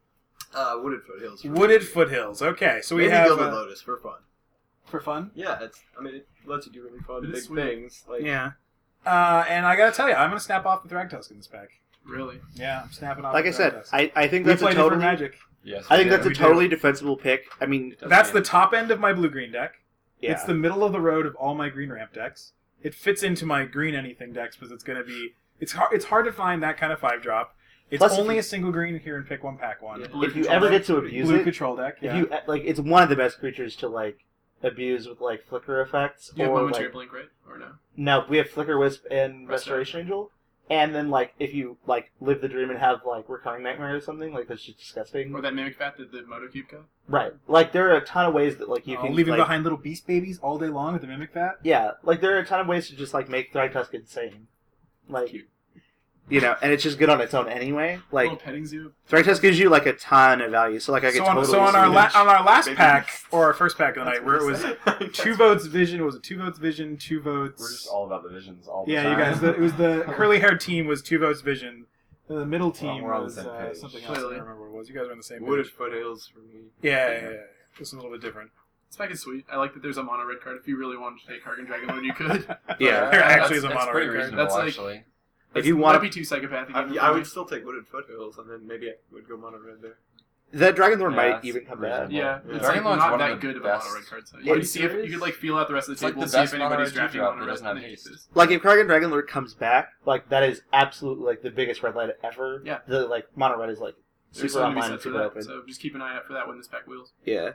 Wooded Foothills. Wooded Foothills. Okay, so we Maybe have Gilded Lotus for fun. for fun. Yeah, it lets you do really fun It big is sweet. things. Like, Yeah. And I gotta tell you, I'm gonna snap off the Thragtusk in this pack. Really? Yeah, I'm snapping off. Like the I said, Thragtusk. I think we that's a played it for totally. Magic. Yes. I think yeah. that's a we do. totally defensible pick. I mean, That's the top end of my blue-green deck. yeah. It's the middle of the road of all my green ramp decks. It fits into my green anything decks because it's gonna be. It's hard to find that kind of 5-drop. It's Plus, if only you- a single green here in pick one, pack one. Yeah. if you ever get to abuse Blue it, control deck. if Yeah. you like, it's one of the best creatures to like abuse with like flicker effects. You have or Momentary like, Blink, right? Or no? no, we have Flicker Wisp and Restoration. Restoration Angel. And then, like, if you, like, live the dream and have, like, Recurring Nightmare or something, like, that's just disgusting. Or that Mimic Fat that the Moto Cube got? Right. Like, there are a ton of ways that, like, you I'll can, leave him like, behind little beast babies all day long with the Mimic Fat. yeah, like, there are a ton of ways to just, like, make Thragtusk insane. Like, Cute. you know, and it's just good on its own anyway. Like, Little petting zoo. Thragtusk gives you, like, a ton of value. So, like, I could So on, totally so on our see- on our last Baby pack beasts. or our first pack of the night, where it was 2 votes Vision, was it 2 votes Vision, 2 votes? We're just all about the visions all the Yeah, time. you guys. It was the curly-haired team was 2 votes Vision. The middle team we're on the was same page. something else. I Clearly. don't remember what it was. You guys were on the same Wooded page. Foothills for me. Yeah. Just a little bit different. This pack is sweet. I like that there's a mono red card. If you really wanted to take Kargan Dragon Lord, you could. Yeah. There actually is a That's mono pretty red card. reasonable, That's like- actually. If you Might want be too psychopathic. I would still take Wooded Foothills, and then maybe I would go mono red there. that Dragonlord Yeah, might that's even come reasonable. back. Yeah, Yeah. it's like Dragon Lord's not one of that the good of a best- mono red card. So Are you you could see if you could like feel out the rest of It's the like table, the see if best mono anybody's red drafting drop mono that red, doesn't and have then use haste. this. Like, if Kargan Dragonlord comes back, like, that is absolutely, like, the biggest red light ever. Yeah. The, like, mono red is, like, There's super something to be online said and for super that. open. So just keep an eye out for that when this pack wheels. Yeah.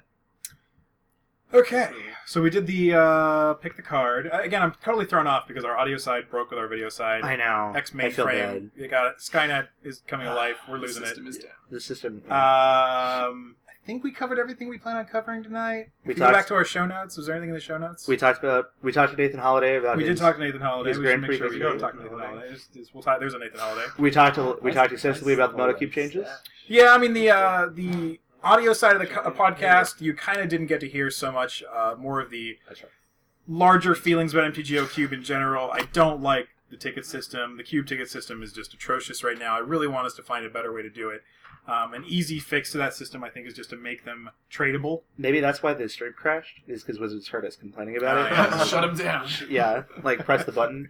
Okay, so we did the pick the card. Again, I'm totally thrown off because our audio side broke with our video side. I know. X I feel mainframe. bad. You got it. Skynet is coming to life. We're The losing it. system is down. The system. I think we covered everything we plan on covering tonight. We If you go talked- back to our show notes. Was there anything in the show notes? we talked to Nathan Holiday about We his, did talk to Nathan Holiday. his We should Grand make Prix sure we go victory. talk to Nathan Holiday. We'll talk, there's a Nathan Holiday. We talked extensively about the Moto Cube changes. Yeah, I mean the audio side of the podcast, you kind of didn't get to hear so much. More of the That's right. larger feelings about MTGO Cube in general. I don't like the ticket system. The Cube ticket system is just atrocious right now. I really want us to find a better way to do it. An easy fix to that system, I think, is just to make them tradable. Maybe that's why the stream crashed, is because Wizards heard us complaining about Yeah. Shut him down. it. Yeah, like press the button.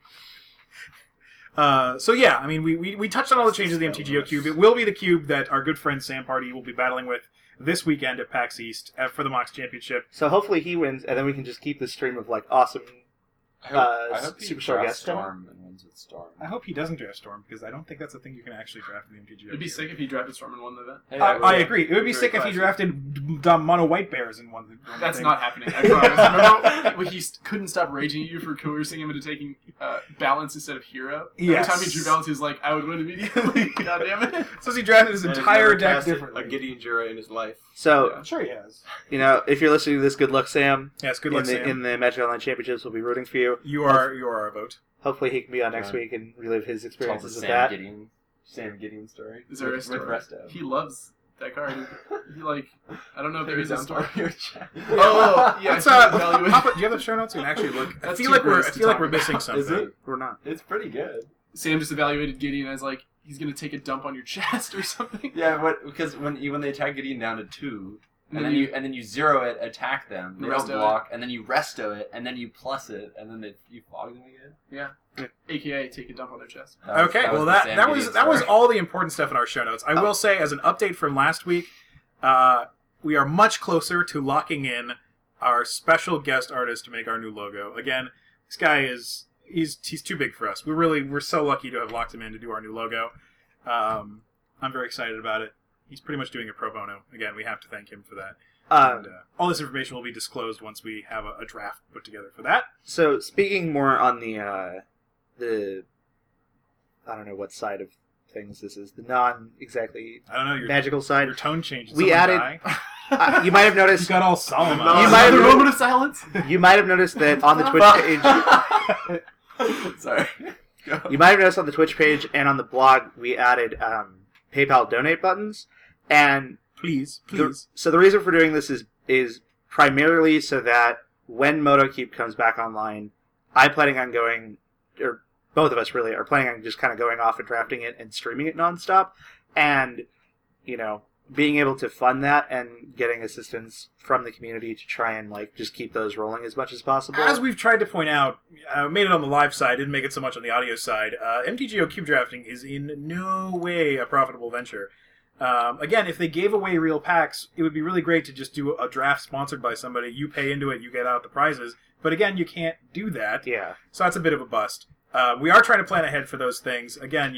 So yeah, I mean, we touched on all the changes to the MTGO Cube. It will be the Cube that our good friend Sam Party will be battling with this weekend at PAX East for the Mox Championship. So hopefully he wins, and then we can just keep the stream of like awesome. I hope he Superstar drafts guest Storm and wins with Storm. I hope he doesn't draft Storm, because I don't think that's a thing you can actually draft in the MTGO It'd be Cube. sick if he drafted Storm and won the event. Hey, I agree. It would be Very sick if he classy. drafted mono white bears in one. That's thing. not happening. I promise. Remember when he couldn't stop raging at you for coercing him into taking balance instead of hero? Yes. Every time he drew balance, he was like, "I would win immediately." God damn it! So he drafted his And he's entire never deck casted differently. A Gideon Jura in his life. So Yeah. I'm sure he has. you know, if you're listening to this, good luck, Sam. Yes, good luck, in the, Sam. in the Magic Online Championships, we'll be rooting for you. You are our vote. Hopefully, he can be on next Yeah. week and relive his Tells the experiences with Sam that. Gideon story. Is there a with story? Resto. He loves that card. He like, I don't know if there is a Maybe story. Your chat. Oh, yeah. Let's, I can evaluate. pop it- do you have the show notes? You can actually look. I That's feel too like gross to talk we're missing about. something. Is it? We're not. It's pretty good. Sam just evaluated Gideon as like he's gonna take a dump on your chest or something. Yeah, because when they attack Gideon down to 2, and then you zero it, attack them, they don't Resto it. block, and then you resto it, and then you plus it, and then you fog them again. AKA take a dump on their chest. Okay, well the Sam that was Gideon that was story. all the important stuff in our show notes. I will say, as an update from last week, we are much closer to locking in our special guest artist to make our new logo. Again, this guy he's too big for us. We're so lucky to have locked him in to do our new logo. I'm very excited about it. He's pretty much doing it pro bono. Again, we have to thank him for that. Um, And all this information will be disclosed once we have a draft put together for that. So speaking more on the I don't know what side of things this is, the non exactly I don't know, your magical side. your tone changed. We Someone added- die? You might have You noticed. got all solemn. No, on You us. might have- Another moment of silence. You might have noticed that on the Twitch page. Sorry. Go. You might have noticed on the Twitch page and on the blog we added PayPal donate buttons, and Please. so the reason for doing this is primarily so that when MotoCube comes back online, I'm planning on going, or both of us really are planning on just kind of going off and drafting it and streaming it nonstop, and being able to fund that and getting assistance from the community to try and just keep those rolling as much as possible. As we've tried to point out, made it on the live side, didn't make it so much on the audio side, MTGO Cube Drafting is in no way a profitable venture. Again, if they gave away real packs, it would be really great to just do a draft sponsored by somebody. You pay into it, you get out the prizes. But again, you can't do that. Yeah. So that's a bit of a bust. We are trying to plan ahead for those things. Again,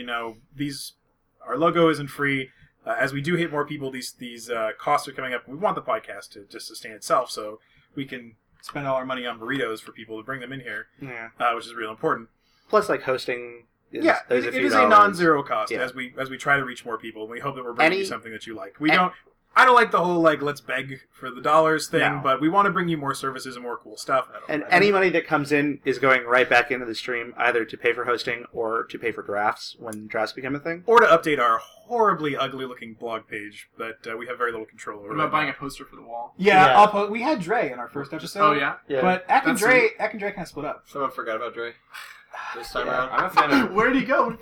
our logo isn't free. As we do hit more people, these costs are coming up. We want the podcast to just sustain itself, so we can spend all our money on burritos for people to bring them in here, Yeah. which is real important. Plus, hosting is, Yeah, is it a few is a dollars. non-zero cost Yeah. as we try to reach more people. And we hope that we're bringing Any- you something that you like. I don't like the whole let's beg for the dollars thing, No. but we want to bring you more services and more cool stuff. And any money that comes in is going right back into the stream, either to pay for hosting or to pay for drafts when drafts become a thing. or to update our horribly ugly-looking blog page that we have very little control over. What about buying a poster for the wall? Yeah. we had Dre in our first episode. Oh yeah. Yeah. But Eck and That's Dre kind of split up. Someone forgot about Dre this time Yeah. around. I'm a fan of. Where did he go?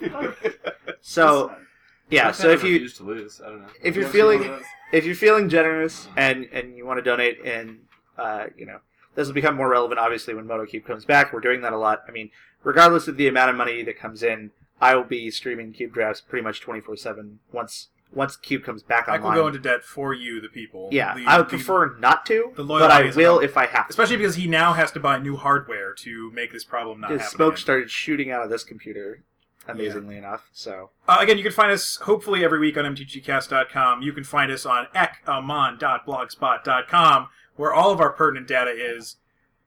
So yeah, so if you refuse to lose, I don't know. if you're Yeah, feeling one of those. if you're feeling generous and you want to donate, and this will become more relevant obviously when MotoCube comes back. We're doing that a lot. I mean, regardless of the amount of money that comes in, I will be streaming Cube drafts pretty much 24/7 once Cube comes back Eck will online. go into debt for you, the people. Yeah, The- I would the- prefer not to, the loyal but I audience will will. if I have to. Especially because he now has to buy new hardware to make this problem not Because happen. smoke again. started shooting out of this computer, amazingly enough. So Again, you can find us hopefully every week on mtgcast.com. You can find us on ekamon.blogspot.com, where all of our pertinent data is.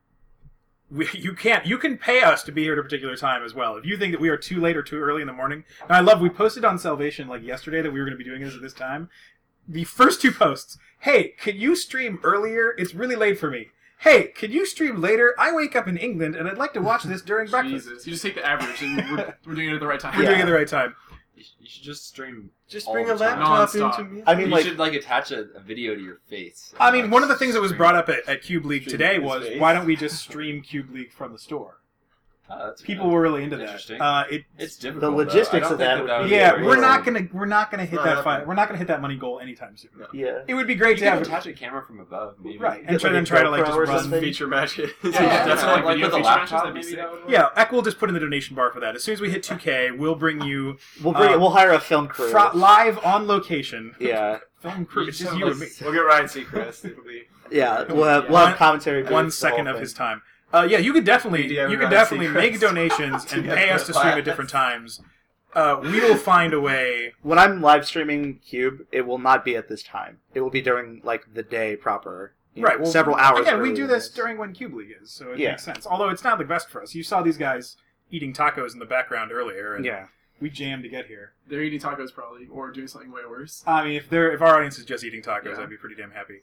You can pay us to be here at a particular time as well. If you think that we are too late or too early in the morning, and we posted on Salvation yesterday that we were going to be doing this at this time. The first two posts, hey, could you stream earlier? It's really late for me. Hey, could you stream later? I wake up in England and I'd like to watch this during breakfast. Jesus, you just take the average, and we're doing it at the right time. We're doing it at the right time. You should just stream. Just all bring the a time. laptop Non-stop. into me. I mean, You like, should attach a video to your face. I mean, one of the things that was brought up at Cube League Stream today his was, face. why don't we just stream Cube League from the store? That's People were really into that. Interesting. It's It's difficult. The though. logistics I don't of think that would would be- yeah, very we're easy. not gonna hit Not that happening. we're not gonna hit that money goal anytime soon. yeah. It would be great You to can have attach a camera from above, maybe. right, Get and try like a to GoPro just or run. something. Feature matches. Yeah, that's yeah, like like video with a feature laptop, matches, that'd be maybe sick. that would work. Yeah, Eck will just put in the donation bar for that. As soon as we hit 2K, we'll bring you We'll hire a film crew. live on location. Yeah, Film crew. You It's just sound you like and me. We'll get Ryan Seacrest. It'll be. yeah. We'll have commentary. One booths, the second whole of thing. his time. Yeah, you could definitely DM you could Ryan definitely Seacrest. make donations and To pay get us to the stream at class. different times. We will find a way. When I'm live streaming Cube, it will not be at this time. It will be during the day proper. Right, well, several hours. Again, we earlier do than this during when Cube League is, so it Yeah. makes sense. Although it's not the best for us. You saw these guys eating tacos in the background earlier, and Yeah. we jammed to get here. They're eating tacos probably, or doing something way worse. I mean, if our audience is just eating tacos, Yeah. I'd be pretty damn happy.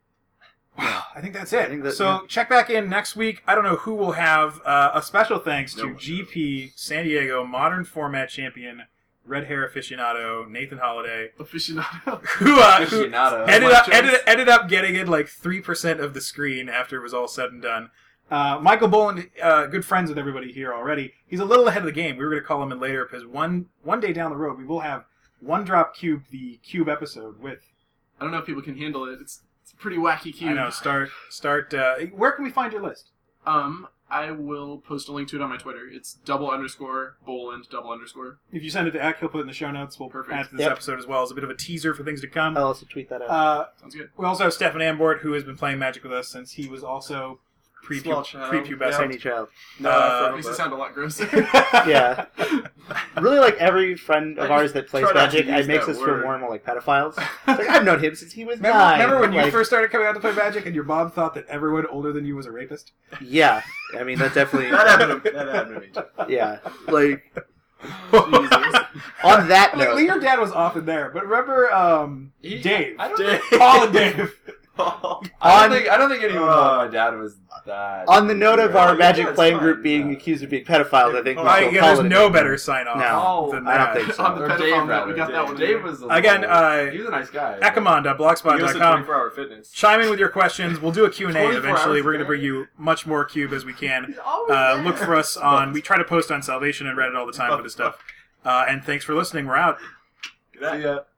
Wow, I think that's it. I think that- so yeah. check back in next week. I don't know who will have a special thanks to No one GP San Diego Modern Format Champion, Red Hair Aficionado Nathan Holiday, Aficionado. who Aficionado. ended up getting in 3% of the screen after it was all said and done. Michael Boland, good friends with everybody here already. He's a little ahead of the game. We were going to call him in later because one day down the road we will have One Drop Cube, the Cube episode with. I don't know if people can handle it. It's a pretty wacky cube. I know. Start. Where can we find your list? I will post a link to it on my Twitter. It's _Boland _. If you send it to Eck, he'll put it in the show notes. We'll Perfect. add to this Yep. episode as well as a bit of a teaser for things to come. I'll also tweet that out. Sounds good. We also have Stefan Ambort, who has been playing Magic with us since he was also Small child. prepubescent. Tiny child. No, Uh, It makes it sound a lot grosser. Yeah. Really, like every friend of I ours that plays try not to Magic, use it makes that us feel word. more and more like pedophiles. Like, I've known him since he was Remember, 9. remember when you Like, first started coming out to play Magic and your mom thought that everyone older than you was a rapist? Yeah. I mean, that definitely... That happened to me. Too. Yeah. Like, Jesus. on that Like, note... your dad was often there, but remember Dave. I don't Dave. think, Paul and Dave. I don't think anyone thought my dad was that. On the note of our Oh, yeah, Magic it's playing fine, group being yeah. accused of being pedophiles, I think we I, should yeah, call there's it no a- better sign off No, than I that. don't think so. On the Or pedophile Dave, note, rather. we got that one. Dave was a Again, little- he was a nice guy. Ekamon, He was at blogspot.com. 24-hour fitness. Chime in with your questions. We'll do a Q&A 24 eventually. hours We're going to a bring day. you much more Cube as we can. He's always there. Look for us on... We try to post on Salvation and Reddit all the time for this stuff. And thanks for listening. We're out. See ya.